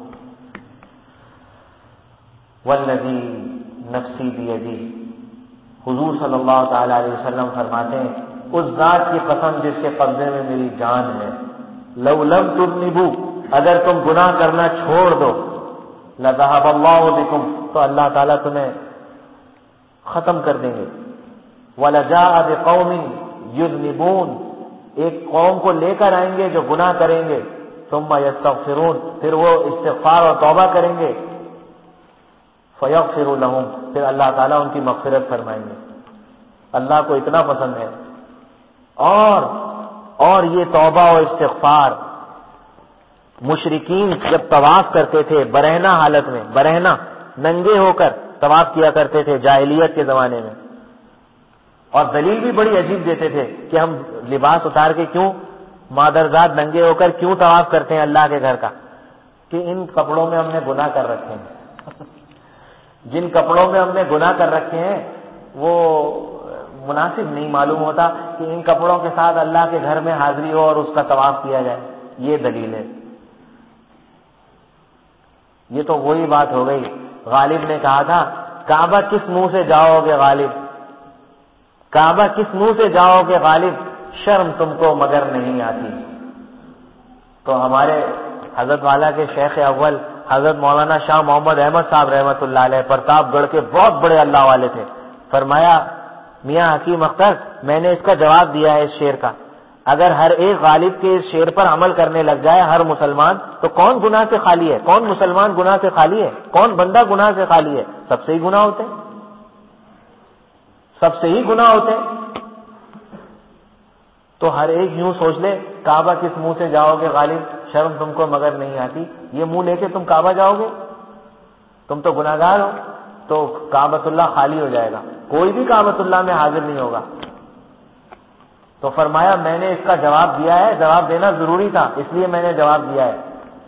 والذی نفسی بیدی، حضور صلی اللہ تعالی علیہ وسلم فرماتے ہیں اس ذات کی قسم جس کے قبضے میں میری جان ہے، لو لم تذنبوا، اگر تم گناہ کرنا چھوڑ دو، لذهب اللہ بکم، تو اللہ تعالیٰ تمہیں ختم کر دیں گے، ولجاء بقوم یذنبون، ایک قوم کو لے کر آئیں گے جو گناہ کریں گے، ثم یستغفرون، پھر وہ استغفار اور توبہ کریں گے، فیغفر لہم، پھر اللہ تعالیٰ ان کی مغفرت فرمائیں گے۔ اللہ کو اتنا پسند ہے۔ اور اور یہ توبہ و استغفار مشرکین جب طواف کرتے تھے برہنہ حالت میں، برہنہ ننگے ہو کر طواف کیا کرتے تھے جاہلیت کے زمانے میں، اور دلیل بھی بڑی عجیب دیتے تھے کہ ہم لباس اتار کے کیوں، مادرزاد ننگے ہو کر کیوں طواف کرتے ہیں اللہ کے گھر کا، کہ ان کپڑوں میں ہم نے گناہ کر رکھے ہیں، جن کپڑوں میں ہم نے گناہ کر رکھے ہیں وہ مناسب نہیں معلوم ہوتا کہ ان کپڑوں کے ساتھ اللہ کے گھر میں حاضری ہو اور اس کا طواف کیا جائے، یہ دلیل ہے۔ یہ تو وہی بات ہو گئی، غالب نے کہا تھا کعبہ کس منہ سے جاؤ گے غالب، کعبہ کس منہ سے جاؤ گے غالب، شرم تم کو مگر نہیں آتی۔ تو ہمارے حضرت والا کے شیخ اول حضرت مولانا شاہ محمد احمد صاحب رحمۃ اللہ علیہ پرتاپ گڑھ کے بہت بڑے اللہ والے تھے، فرمایا میاں حکیم اختر میں نے اس کا جواب دیا ہے اس شعر کا، اگر ہر ایک غالب کے اس شعر پر عمل کرنے لگ جائے ہر مسلمان، تو کون گناہ سے خالی ہے، کون مسلمان گناہ سے خالی ہے، کون بندہ گناہ سے خالی ہے، سب سے ہی گناہ ہوتے ہیں، سب سے ہی گناہ ہوتے ہیں۔ تو ہر ایک یوں سوچ لے کعبہ کس منہ سے جاؤ گے غالب، شرم تم کو مگر نہیں آتی، یہ منہ لے کے تم کعبہ جاؤ گے، تم تو گناہگار ہو، تو کعبۃ اللہ خالی ہو جائے گا، کوئی بھی کعبۃ اللہ میں حاضر نہیں ہوگا۔ تو فرمایا میں نے اس کا جواب دیا ہے، جواب دینا ضروری تھا اس لیے میں نے جواب دیا ہے۔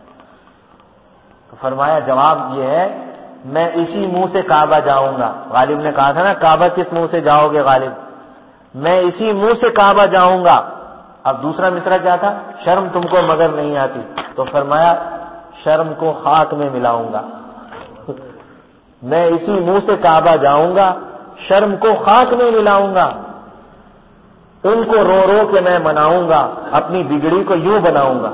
تو فرمایا جواب یہ ہے میں اسی منہ سے کعبہ جاؤں گا، غالب نے کہا تھا نا کعبہ کس منہ سے جاؤ گے غالب، میں اسی منہ سے کعبہ جاؤں گا۔ اب دوسرا مصرع کیا تھا، شرم تم کو مگر نہیں آتی، تو فرمایا شرم کو خاک میں ملاؤں گا، میں اسی منہ سے کعبہ جاؤں گا، شرم کو خاک میں ملاؤں گا، ان کو رو رو کے میں مناؤں گا، اپنی بگڑی کو یوں بناؤں گا۔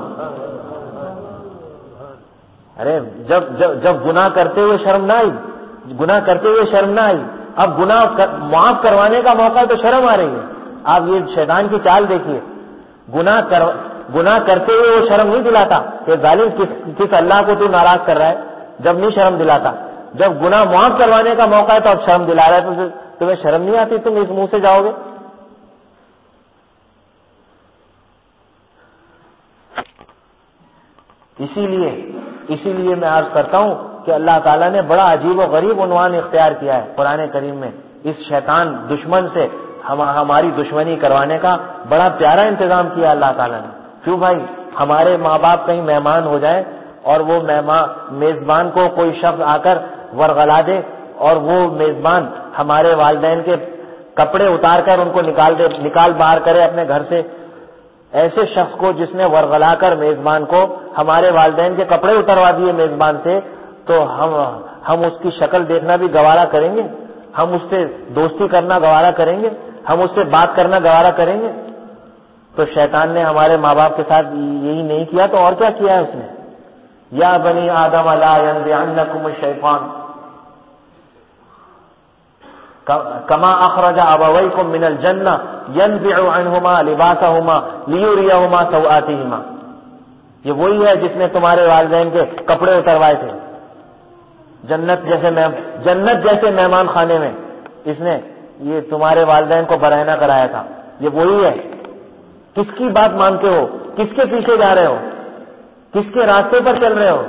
ارے جب جب جب گناہ کرتے ہوئے شرم نہ آئی، گناہ کرتے ہوئے شرم نہ آئی، اب گناہ معاف کروانے کا موقع تو شرم آ رہی ہے۔ آپ یہ شیطان کی چال دیکھیے، گناہ کر گناہ کرتے ہوئے وہ شرم نہیں دلاتا کہ ظالم کس کس اللہ کو تو ناراض کر رہا ہے، جب نہیں شرم دلاتا. جب گناہ معاف کروانے کا موقع ہے تو اب شرم دلا رہا ہے، تو تمہیں شرم نہیں آتی؟ تم اس منہ سے جاؤ گے؟ اسی لیے اسی لیے میں عرض کرتا ہوں کہ اللہ تعالیٰ نے بڑا عجیب و غریب عنوان اختیار کیا ہے قرآن کریم میں. اس شیطان دشمن سے ہم ہماری دشمنی کروانے کا بڑا پیارا انتظام کیا اللہ تعالیٰ نے. کیوں بھائی؟ ہمارے ماں باپ کہیں مہمان ہو جائے اور وہ مہمان میزبان کو کوئی شخص آ کر ورغلا دے اور وہ میزبان ہمارے والدین کے کپڑے اتار کر ان کو نکال دے نکال باہر کرے اپنے گھر سے. ایسے شخص کو جس نے ورغلا کر میزبان کو ہمارے والدین کے کپڑے اتروا دیے میزبان سے، تو ہم ہم اس کی شکل دیکھنا بھی گوارا کریں گے؟ ہم اس سے دوستی کرنا گوارا کریں گے؟ ہم اس سے بات کرنا گوارا کریں گے؟ تو شیطان نے ہمارے ماں باپ کے ساتھ یہی نہیں کیا تو اور کیا کیا ہے اس نے؟ یا بنی آدم لا ینزعنکم الشیطان کما اخرج ابویکم من الجنہ ینزع عنہما لباسہما لیریہما سوآتہما. یہ وہی ہے جس نے تمہارے والدین کے کپڑے اتروائے تھے جنت جیسے جنت جیسے مہمان خانے میں. اس نے یہ تمہارے والدین کو برہنہ کرایا تھا. یہ وہی ہے. کس کی بات مانتے ہو؟ کس کے پیچھے جا رہے ہو؟ کس کے راستے پر چل رہے ہو؟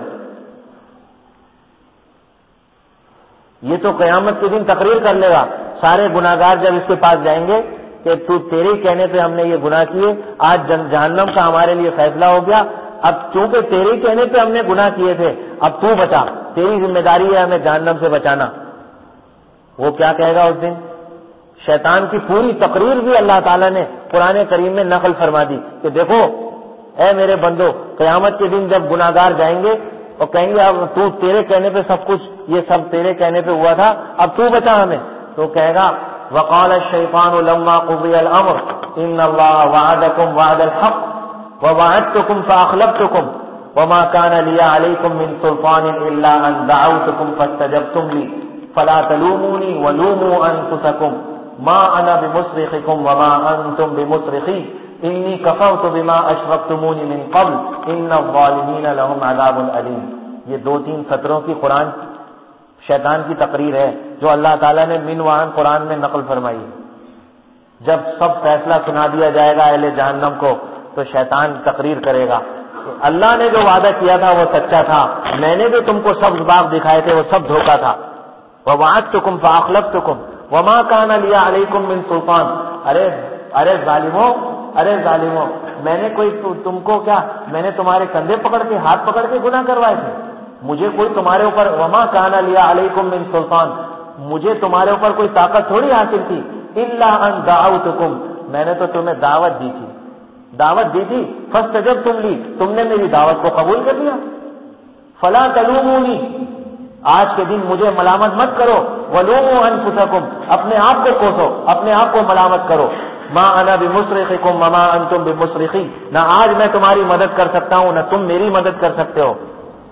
یہ تو قیامت کے دن تقریر کر لے گا. سارے گناہگار جب اس کے پاس جائیں گے کہ تو تیرے کہنے پہ ہم نے یہ گناہ کیے، آج جہنم کا ہمارے لیے فیصلہ ہو گیا، اب چونکہ تیرے کہنے پہ ہم نے گناہ کیے تھے، اب تو بچا، تیری ذمہ داری ہے ہمیں جہنم سے بچانا. وہ کیا کہے گا اس دن؟ شیطان کی پوری تقریر بھی اللہ تعالیٰ نے قرآن کریم میں نقل فرما دی کہ دیکھو اے میرے بندو، قیامت کے دن جب گناہگار جائیں گے اور کہیں گے اب تو تیرے کہنے پہ سب کچھ، یہ سب تیرے کہنے پہ ہوا تھا، اب تو بچا ہمیں. تو کہے گا وقال الشیطان لما قضی الامر ان اللہ وعدکم وعد الحق ووعدتکم فاخلفتکم وما كان لي عليكم من سلطان الا ان دعوتكم فاستجبتم لي فلا تلوموني ولوموا انفسكم ما انا بمصرخكم وما انتم بمصرخي انی کفرت بما اشرکتمونی من قبل ان الظالمین لهم عذاب علیم. یہ دو تین سطروں کی قرآن شیطان کی تقریر ہے جو اللہ تعالیٰ نے من وعن قرآن میں نقل فرمائی ہے. جب سب فیصلہ سنا دیا جائے گا اہل جہنم کو تو شیطان تقریر کرے گا اللہ نے جو وعدہ کیا تھا وہ سچا تھا، میں نے جو تم کو سبز باغ دکھائے تھے وہ سب دھوکہ تھا. ووعدتکم فاخلفتکم وما كان لي عليكم من سلطان. ارے ارے ظالموں ارے ظالموں میں نے کوئی تم کو کیا، میں نے تمہارے کندھے پکڑ کے ہاتھ پکڑ کے گناہ کروائے تھے؟ مجھے کوئی تمہارے اوپر وما كان لي عليكم من سلطان، مجھے تمہارے اوپر کوئی طاقت تھوڑی حاصل تھی. الا ان دعوتکم، میں نے تو تمہیں دعوت دی تھی دعوت دی تھی فاستجبتم لی، تم نے میری دعوت کو قبول کر لیا. فلا تلومونی، آج کے دن مجھے ملامت مت کرو. ولوموا انفسکم، اپنے آپ کو کوسو، اپنے آپ کو ملامت کرو. ما انا بمصرخکم وما انتم بمصرخی، نہ آج میں تمہاری مدد کر سکتا ہوں نہ تم میری مدد کر سکتے ہو.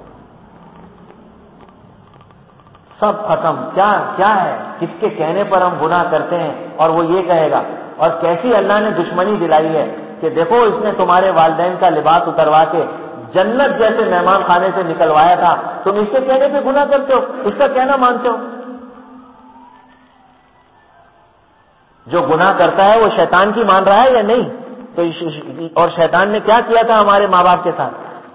سب ختم. کیا کیا ہے؟ کس کے کہنے پر ہم گناہ کرتے ہیں اور وہ یہ کہے گا. اور کیسی اللہ نے دشمنی دلائی ہے کہ دیکھو اس نے تمہارے والدین کا لباس اتروا کے جنت جیسے مہمان خانے سے نکلوایا تھا، تم اس کے کہنے پہ گناہ کرتے ہو، اس کا کہنا مانتے ہو. جو گناہ کرتا ہے وہ شیطان کی مان رہا ہے یا نہیں؟ تو اور شیطان نے کیا کیا تھا ہمارے ماں باپ کے ساتھ؟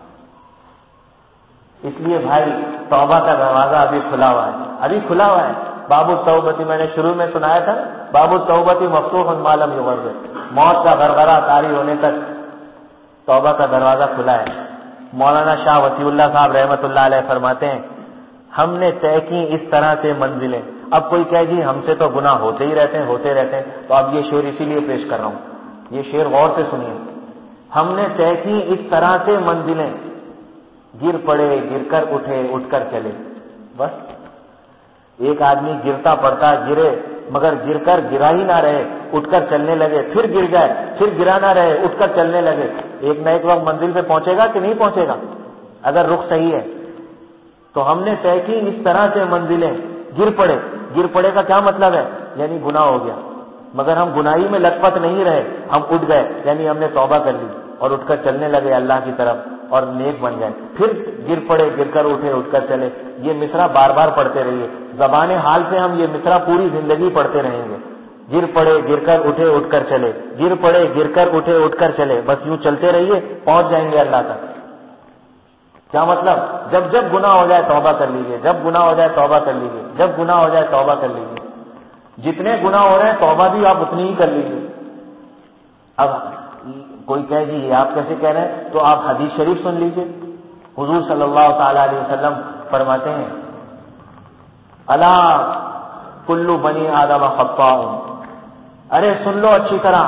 اس لیے بھائی توبہ کا دروازہ ابھی کھلا ہوا ہے، ابھی کھلا ہوا ہے. باب التوبتی میں نے شروع میں سنایا تھا، باب التوبتی مفتوح ما لم یغرر، موت کا غرغرہ طاری ہونے تک توبہ کا دروازہ کھلا ہے. مولانا شاہ وسیع اللہ صاحب رحمۃ اللہ علیہ فرماتے ہیں ہم نے طے کی اس طرح سے منزلیں. اب کوئی کہے جی ہم سے تو گناہ ہوتے ہی رہتے ہیں ہوتے رہتے ہیں، تو اب یہ شعر اسی لیے پیش کر رہا ہوں. یہ شعر غور سے سنیے. ہم نے طے کی اس طرح سے منزلیں، گر پڑے گر کر اٹھے اٹھ کر چلے. بس ایک آدمی گرتا پڑتا گرے مگر گر کر گرا ہی نہ رہے، اٹھ کر چلنے لگے، پھر گر جائے پھر گرا نہ رہے، اٹھ کر چلنے لگے. ایک نہ ایک وقت منزل پہ پہنچے گا کہ نہیں پہنچے گا اگر رخ صحیح ہے. تو ہم نے طے کی اس طرح سے منزلیں، گر پڑے. گر پڑے کا کیا مطلب ہے؟ یعنی گناہ ہو گیا، مگر ہم گناہی میں لت پت نہیں رہے، ہم اٹھ گئے، یعنی ہم نے توبہ کر لی. اور اٹھ کر چلنے لگے اللہ کی طرف اور نیک بن گئے. پھر گر پڑے, گر کر اٹھے, اٹھ کر چلے. یہ مصرع بار بار پڑھتے رہیے. زبان حال سے ہم یہ مصرع پوری زندگی پڑھتے رہیں گے. گر پڑے, گر کر اٹھے, اٹھ کر چلے, گر پڑے, گر کر اٹھے, اٹھ کر چلے. بس یوں چلتے رہیے, پہنچ جائیں گے اللہ تک. کیا مطلب؟ جب جب گناہ ہو جائے توبہ کر لیجیے, جب گناہ ہو جائے توبہ کر لیجیے, جب گناہ ہو جائے توبہ کر لیجیے. جتنے گناہ ہو رہے ہیں توبہ بھی آپ اتنی ہی کر لیجیے. اب کوئی کہے جی آپ کیسے کہہ رہے ہیں, تو آپ حدیث شریف سن لیجیے. حضور صلی اللہ تعالی علیہ وسلم فرماتے ہیں الا کل بنی آدم خطاء. ارے سن لو اچھی طرح,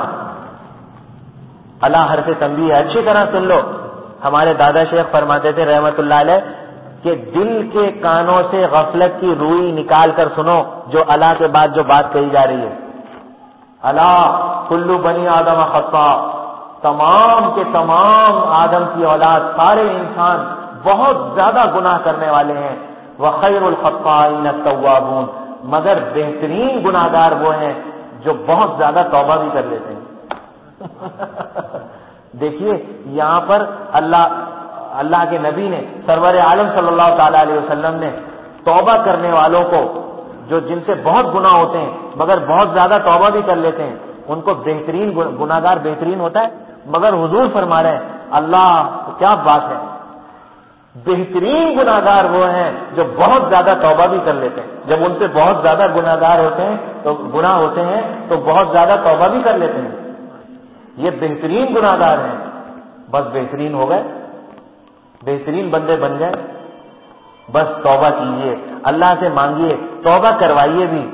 اللہ حرف تنبیہ ہے, اچھی طرح سن لو. ہمارے دادا شیخ فرماتے تھے رحمت اللہ علیہ کہ دل کے کانوں سے غفلت کی روئی نکال کر سنو جو اللہ کے بعد جو بات کہی جا رہی ہے. اللہ کلو بنی آدم خطاء, تمام کے تمام آدم کی اولاد, سارے انسان بہت زیادہ گناہ کرنے والے ہیں. وخیر الخطائین التوابون, مگر بہترین گناہگار وہ ہیں جو بہت زیادہ توبہ بھی کر لیتے ہیں. دیکھیے یہاں پر اللہ اللہ کے نبی نے, سرور عالم صلی اللہ تعالی علیہ وسلم نے توبہ کرنے والوں کو, جو جن سے بہت گناہ ہوتے ہیں مگر بہت زیادہ توبہ بھی کر لیتے ہیں, ان کو بہترین گناہگار بہترین ہوتا ہے. مگر حضور فرما رہے ہیں اللہ کیا بات ہے, بہترین گناہگار وہ ہیں جو بہت زیادہ توبہ بھی کر لیتے ہیں. جب ان سے بہت زیادہ گناہگار ہوتے ہیں تو گناہ ہوتے ہیں تو بہت زیادہ توبہ بھی کر لیتے ہیں. یہ بہترین گناہگار ہیں. بس بہترین ہو گئے, بہترین بندے بن گئے. بس توبہ کیجئے, اللہ سے مانگیے, توبہ کروائیے بھی.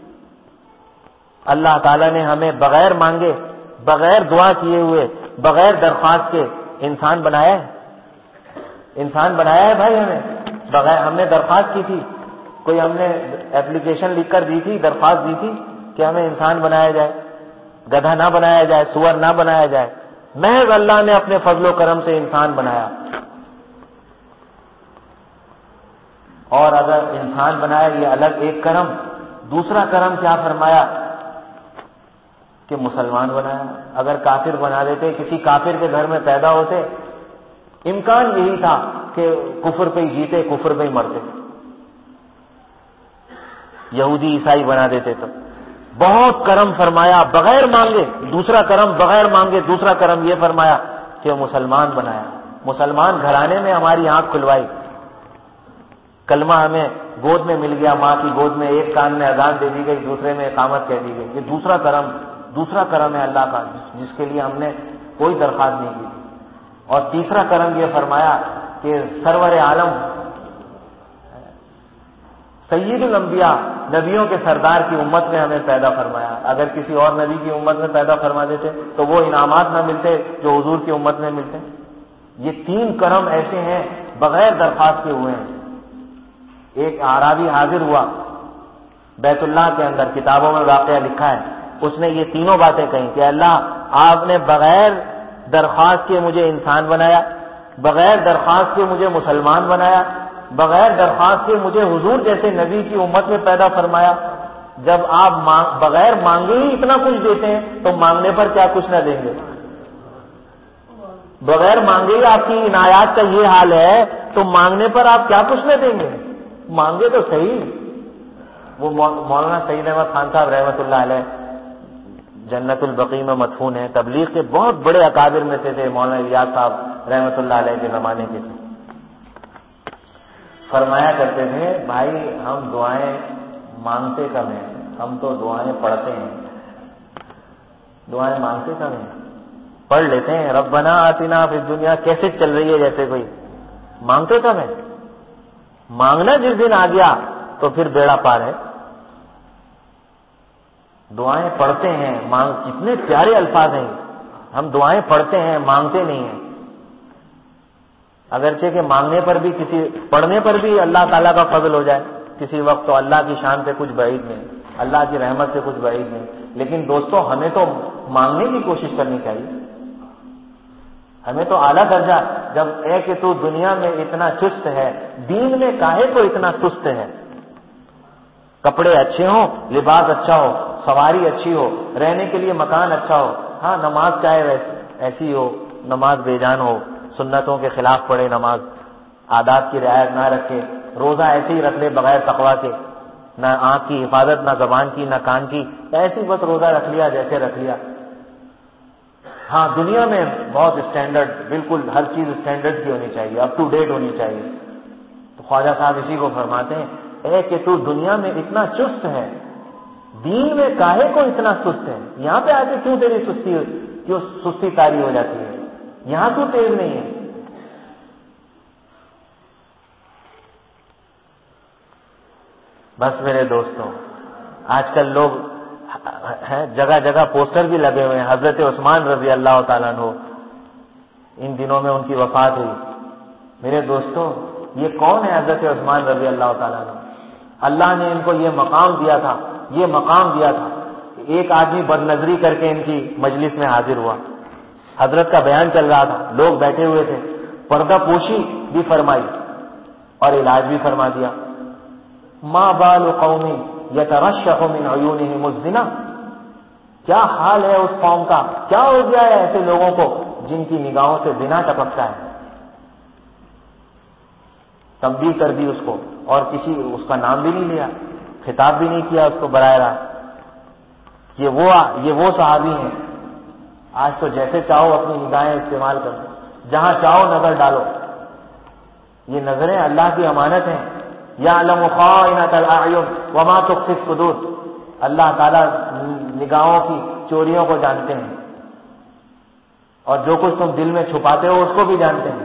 اللہ تعالیٰ نے ہمیں بغیر مانگے, بغیر دعا کیے ہوئے, بغیر درخواست کے انسان بنایا ہے. انسان بنایا ہے بھائی ہمیں, بغیر, ہم نے درخواست کی تھی, کوئی ہم نے اپلیکیشن لکھ کر دی تھی, درخواست دی تھی کہ ہمیں انسان بنایا جائے, گدھا نہ بنایا جائے, سور نہ بنایا جائے. محض اللہ نے اپنے فضل و کرم سے انسان بنایا. اور اگر انسان بنایا یہ الگ ایک کرم, دوسرا کرم کیا فرمایا کہ مسلمان بنایا. اگر کافر بنا دیتے, کسی کافر کے گھر میں پیدا ہوتے, امکان یہی تھا کہ کفر پہ ہی جیتے, کفر پہ ہی مرتے. یہودی عیسائی بنا دیتے تو بہت کرم فرمایا بغیر مانگے. دوسرا کرم بغیر مانگے, دوسرا کرم یہ فرمایا کہ مسلمان بنایا. مسلمان گھرانے میں ہماری آنکھ کھلوائی, کلمہ ہمیں گود میں مل گیا, ماں کی گود میں, ایک کان میں اذان دے دی گئی, دوسرے میں اقامت کہہ دی گئی. یہ دوسرا کرم, دوسرا کرم ہے اللہ کا, جس کے لیے ہم نے کوئی درخواست نہیں کی. اور تیسرا کرم یہ فرمایا کہ سرور عالم سید الانبیاء, نبیوں کے سردار کی امت میں ہمیں پیدا فرمایا. اگر کسی اور نبی کی امت میں پیدا فرما دیتے تو وہ انعامات نہ ملتے جو حضور کی امت میں ملتے. یہ تین کرم ایسے ہیں بغیر درخواست کے ہوئے ہیں. ایک اعرابی حاضر ہوا بیت اللہ کے اندر, کتابوں میں واقعہ لکھا ہے, اس نے یہ تینوں باتیں کہیں کہ اللہ آپ نے بغیر درخواست کے مجھے انسان بنایا, بغیر درخواست کے مجھے مسلمان بنایا, بغیر درخواست کے مجھے حضور جیسے نبی کی امت میں پیدا فرمایا. جب آپ بغیر مانگے ہی اتنا کچھ دیتے ہیں تو مانگنے پر کیا کچھ نہ دیں گے. بغیر مانگے ہی آپ کی عنایات کا یہ حال ہے تو مانگنے پر آپ کیا کچھ نہ دیں گے. مانگے تو صحیح. وہ مولانا سعید احمد خان صاحب رحمۃ اللہ علیہ جنت البقیع میں مدفون ہیں, تبلیغ کے بہت بڑے اکابر میں سے تھے. مولانا الیاس صاحب رحمۃ اللہ علیہ کے زمانے کے تھے. فرمایا کرتے تھے بھائی ہم دعائیں مانگتے کم ہیں, ہم تو دعائیں پڑھتے ہیں. دعائیں مانگتے کم ہیں, پڑھ لیتے ہیں ربنا آتنا فی الدنیا, کیسے چل رہی ہے جیسے کوئی. مانگتے کم ہیں. مانگنا جس دن آ گیا تو پھر بیڑا پار ہے. دعائیں پڑھتے ہیں, مانگ, کتنے پیارے الفاظ ہیں. ہم دعائیں پڑھتے ہیں, مانگتے نہیں ہیں. اگرچہ کہ مانگنے پر بھی, کسی پڑھنے پر بھی اللہ تعالیٰ کا فضل ہو جائے کسی وقت تو اللہ کی شان سے کچھ بعید نہیں, اللہ کی رحمت سے کچھ بعید نہیں. لیکن دوستو ہمیں تو مانگنے کی کوشش کرنی چاہیے. ہمیں تو اعلیٰ درجہ, جب اے کہ تو دنیا میں اتنا چست ہے, دین میں کاہے کو اتنا سست ہے. کپڑے اچھے ہوں, لباس اچھا ہو, سواری اچھی ہو, رہنے کے لیے مکان اچھا ہو, ہاں نماز چاہے ایسی ہو, نماز بے جان ہو، سنتوں کے خلاف پڑھے نماز، عادات کی رعایت نہ رکھے، روزہ ایسے ہی رکھ لے بغیر تقویٰ کے، نہ آنکھ کی حفاظت، نہ زبان کی، نہ کان کی، ایسی بس روزہ رکھ لیا جیسے رکھ لیا۔ ہاں دنیا میں بہت اسٹینڈرڈ، بالکل ہر چیز اسٹینڈرڈ کی ہونی چاہیے، اپ ٹو ڈیٹ ہونی چاہیے۔ تو خواجہ صاحب اسی کو فرماتے ہیں، اے کہ تو دنیا میں اتنا چست ہے، دین میں کاہے کو اتنا سست ہے؟ یہاں پہ آ کے کیوں تیری سستی کیوں سستی تاری ہو جاتی ہے؟ یہاں تو تیز نہیں ہے۔ بس میرے دوستوں، آج کل لوگ ہیں، جگہ جگہ پوسٹر بھی لگے ہوئے ہیں، حضرت عثمان رضی اللہ تعالیٰ عنہ، ان دنوں میں ان کی وفات ہوئی۔ میرے دوستوں، یہ کون ہے حضرت عثمان رضی اللہ تعالیٰ عنہ؟ اللہ نے ان کو یہ مقام دیا تھا، یہ مقام دیا تھا کہ ایک آدمی بد نظری کر کے ان کی مجلس میں حاضر ہوا، حضرت کا بیان چل رہا تھا، لوگ بیٹھے ہوئے تھے، پردہ پوشی بھی فرمائی اور علاج بھی فرما دیا۔ ما بال قوم یترشح من عیونہم الزنا، کیا حال ہے اس قوم کا، کیا ہو گیا ہے ایسے لوگوں کو جن کی نگاہوں سے زنا ٹپکتا ہے؟ تنبیہ کر دی اس کو، اور کسی اس کا نام بھی نہیں لیا، خطاب بھی نہیں کیا اس کو براہ راست۔ یہ وہ یہ وہ صحابی ہیں، آج تو جیسے چاہو اپنی نگاہیں استعمال کرو، جہاں چاہو نظر ڈالو۔ یہ نظریں اللہ کی امانت ہیں، یعلم خائنۃ الاعین وما تخفی الصدور، اللہ تعالیٰ نگاہوں کی چوریوں کو جانتے ہیں، اور جو کچھ تم دل میں چھپاتے ہو اس کو بھی جانتے ہیں۔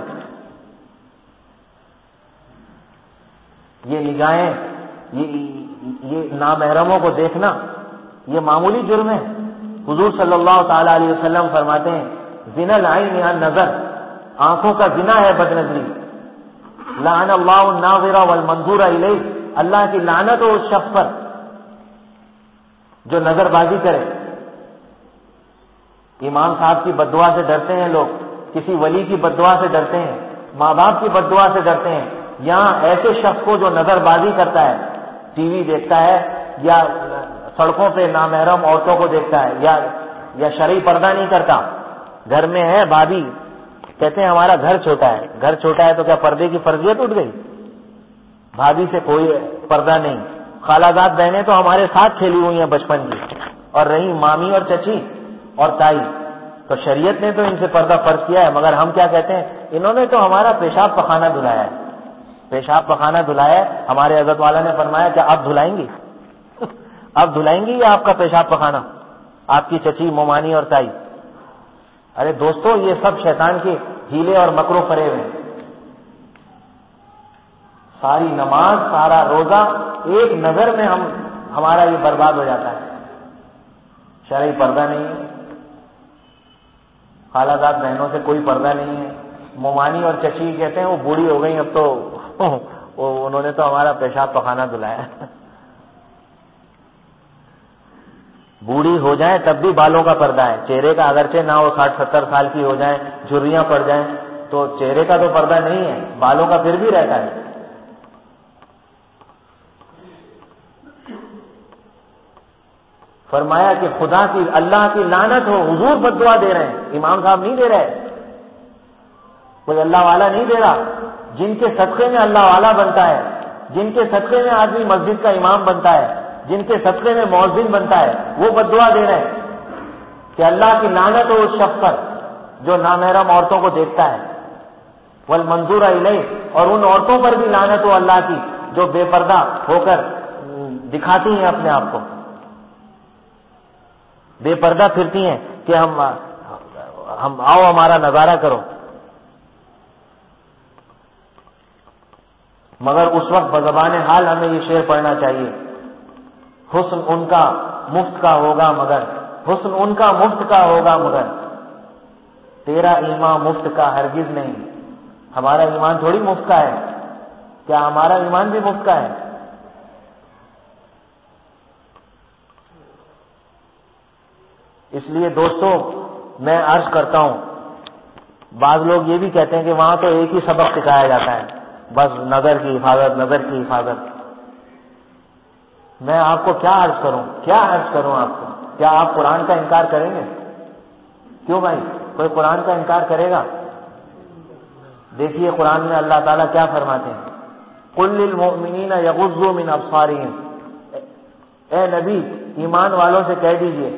یہ نگاہیں، یہ, یہ نامحرموں کو دیکھنا یہ معمولی جرم ہے۔ حضور صلی اللہ تعالی علیہ وسلم فرماتے ہیں، زنا العین النظر، آنکھوں کا زنا ہے بد نظری۔ لعن اللہ الناظر والمنظور الیہ، اللہ کی لعنت ہو اس شخص پر جو نظر بازی کرے۔ امام صاحب کی بددعا سے ڈرتے ہیں لوگ، کسی ولی کی بددعا سے ڈرتے ہیں، ماں باپ کی بددعا سے ڈرتے ہیں، یہاں ایسے شخص کو جو نظر بازی کرتا ہے، ٹی وی دیکھتا ہے یا سڑکوں پہ نامحرم عورتوں کو دیکھتا ہے، یا یا شرعی پردہ نہیں کرتا، گھر میں ہے بھابھی، کہتے ہیں ہمارا گھر چھوٹا ہے، گھر چھوٹا ہے تو کیا پردے کی فرضیت اٹھ گئی؟ بھابھی سے کوئی پردہ نہیں، خالہ زاد بہنیں تو ہمارے ساتھ کھیلی ہوئی ہیں بچپن کی، اور رہی مامی اور چچی اور تائی، تو شریعت نے تو ان سے پردہ فرض کیا ہے، مگر ہم کیا کہتے ہیں، انہوں نے تو ہمارا پیشاب پخانہ دھلایا ہے، پیشاب پخانہ دھلایا ہے۔ ہمارے حضرت والا نے فرمایا کہ آپ دھلائیں گی، آپ دھلائیں گی یا آپ کا پیشاب پخانہ، آپ کی چچی مومانی اور تائی؟ ارے دوستو، یہ سب شیطان کے ہیلے اور مکر و فریب ہیں۔ ساری نماز، سارا روزہ ایک نظر میں ہم ہمارا یہ برباد ہو جاتا ہے۔ شرعی پردہ نہیں ہے، خالہ زاد بہنوں سے کوئی پردہ نہیں ہے، مومانی اور چچی کہتے ہیں وہ بوڑھی ہو گئی اب تو انہوں نے تو ہمارا پیشاب پخانہ دھلایا۔ بوڑھی ہو جائیں تب بھی بالوں کا پردہ ہے، چہرے کا اگرچہ نہ وہ ساٹھ ستر سال کی ہو جائیں، جھریاں پڑ جائیں، تو چہرے کا تو پردہ نہیں ہے، بالوں کا پھر بھی رہتا ہے۔ فرمایا کہ خدا کی، اللہ کی لعنت ہو، حضور بددعا دے رہے ہیں، امام صاحب نہیں دے رہے، کوئی اللہ والا نہیں دے رہا، جن کے صدقے میں اللہ والا بنتا ہے، جن کے صدقے میں آدمی مسجد کا امام بنتا ہے، جن کے صدقے میں مؤذن بنتا ہے، وہ بددعا دے رہے ہیں کہ اللہ کی لعنت ہو اس شخص پر جو نامحرم عورتوں کو دیکھتا ہے، والمنظور الیہ، اور ان عورتوں پر بھی لعنت ہو اللہ کی جو بے پردہ ہو کر دکھاتی ہیں اپنے آپ کو، بے پردہ پھرتی ہیں کہ ہم ہم آؤ ہمارا نظارہ کرو۔ مگر اس وقت بزبان حال ہمیں یہ شعر پڑھنا چاہیے، حسن ان کا مفت کا ہوگا مگر، حسن ان کا مفت کا ہوگا مگر، تیرا ایمان مفت کا ہرگز نہیں۔ ہمارا ایمان تھوڑی مفت کا ہے، کیا ہمارا ایمان بھی مفت کا ہے؟ اس لیے دوستو میں عرض کرتا ہوں، بعض لوگ یہ بھی کہتے ہیں کہ وہاں تو ایک ہی سبق سکھایا جاتا ہے، بس نظر کی حفاظت، نظر کی حفاظت۔ میں آپ کو کیا عرض کروں، کیا عرض کروں آپ کو؟ کیا آپ قرآن کا انکار کریں گے؟ کیوں بھائی؟ کوئی قرآن کا انکار کرے گا؟ دیکھیے قرآن میں اللہ تعالیٰ کیا فرماتے ہیں، قل للمؤمنین یغضوا من ابصارہم، اے نبی ایمان والوں سے کہہ دیجئے،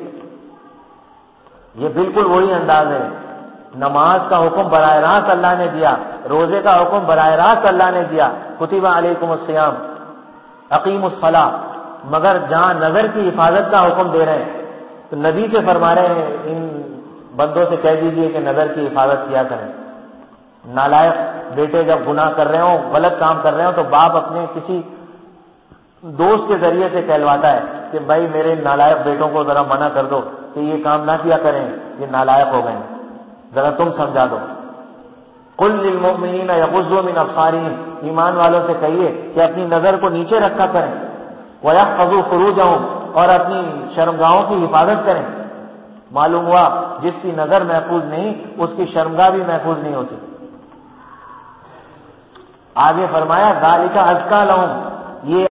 یہ بالکل وہی انداز ہے، نماز کا حکم براہ راست اللہ نے دیا، روزے کا حکم براہ راست اللہ نے دیا، کتب علیکم الصیام اقیموا الصلاۃ، مگر جہاں نظر کی حفاظت کا حکم دے رہے ہیں تو نبی سے فرما رہے ہیں ان بندوں سے کہہ دیجئے کہ نظر کی حفاظت کیا کریں۔ نالائق بیٹے جب گناہ کر رہے ہوں، غلط کام کر رہے ہوں، تو باپ اپنے کسی دوست کے ذریعے سے کہلواتا ہے کہ بھائی میرے نالائق بیٹوں کو ذرا منع کر دو کہ یہ کام نہ کیا کریں، یہ نالائق ہو گئے ہیں، ذرا تم سمجھا دو۔ قل للمؤمنین یغضوا من ابصارہم، ایمان والوں سے کہیے کہ اپنی نظر کو نیچے رکھا کریں، وَيَحْفَظُوا فُرُوجَهُمْ، اور اپنی شرمگاہوں کی حفاظت کریں۔ معلوم ہوا جس کی نظر محفوظ نہیں اس کی شرمگاہ بھی محفوظ نہیں ہوتی۔ آگے فرمایا ذَلِكَ أَزْكَىٰ لَهُمْ، یہ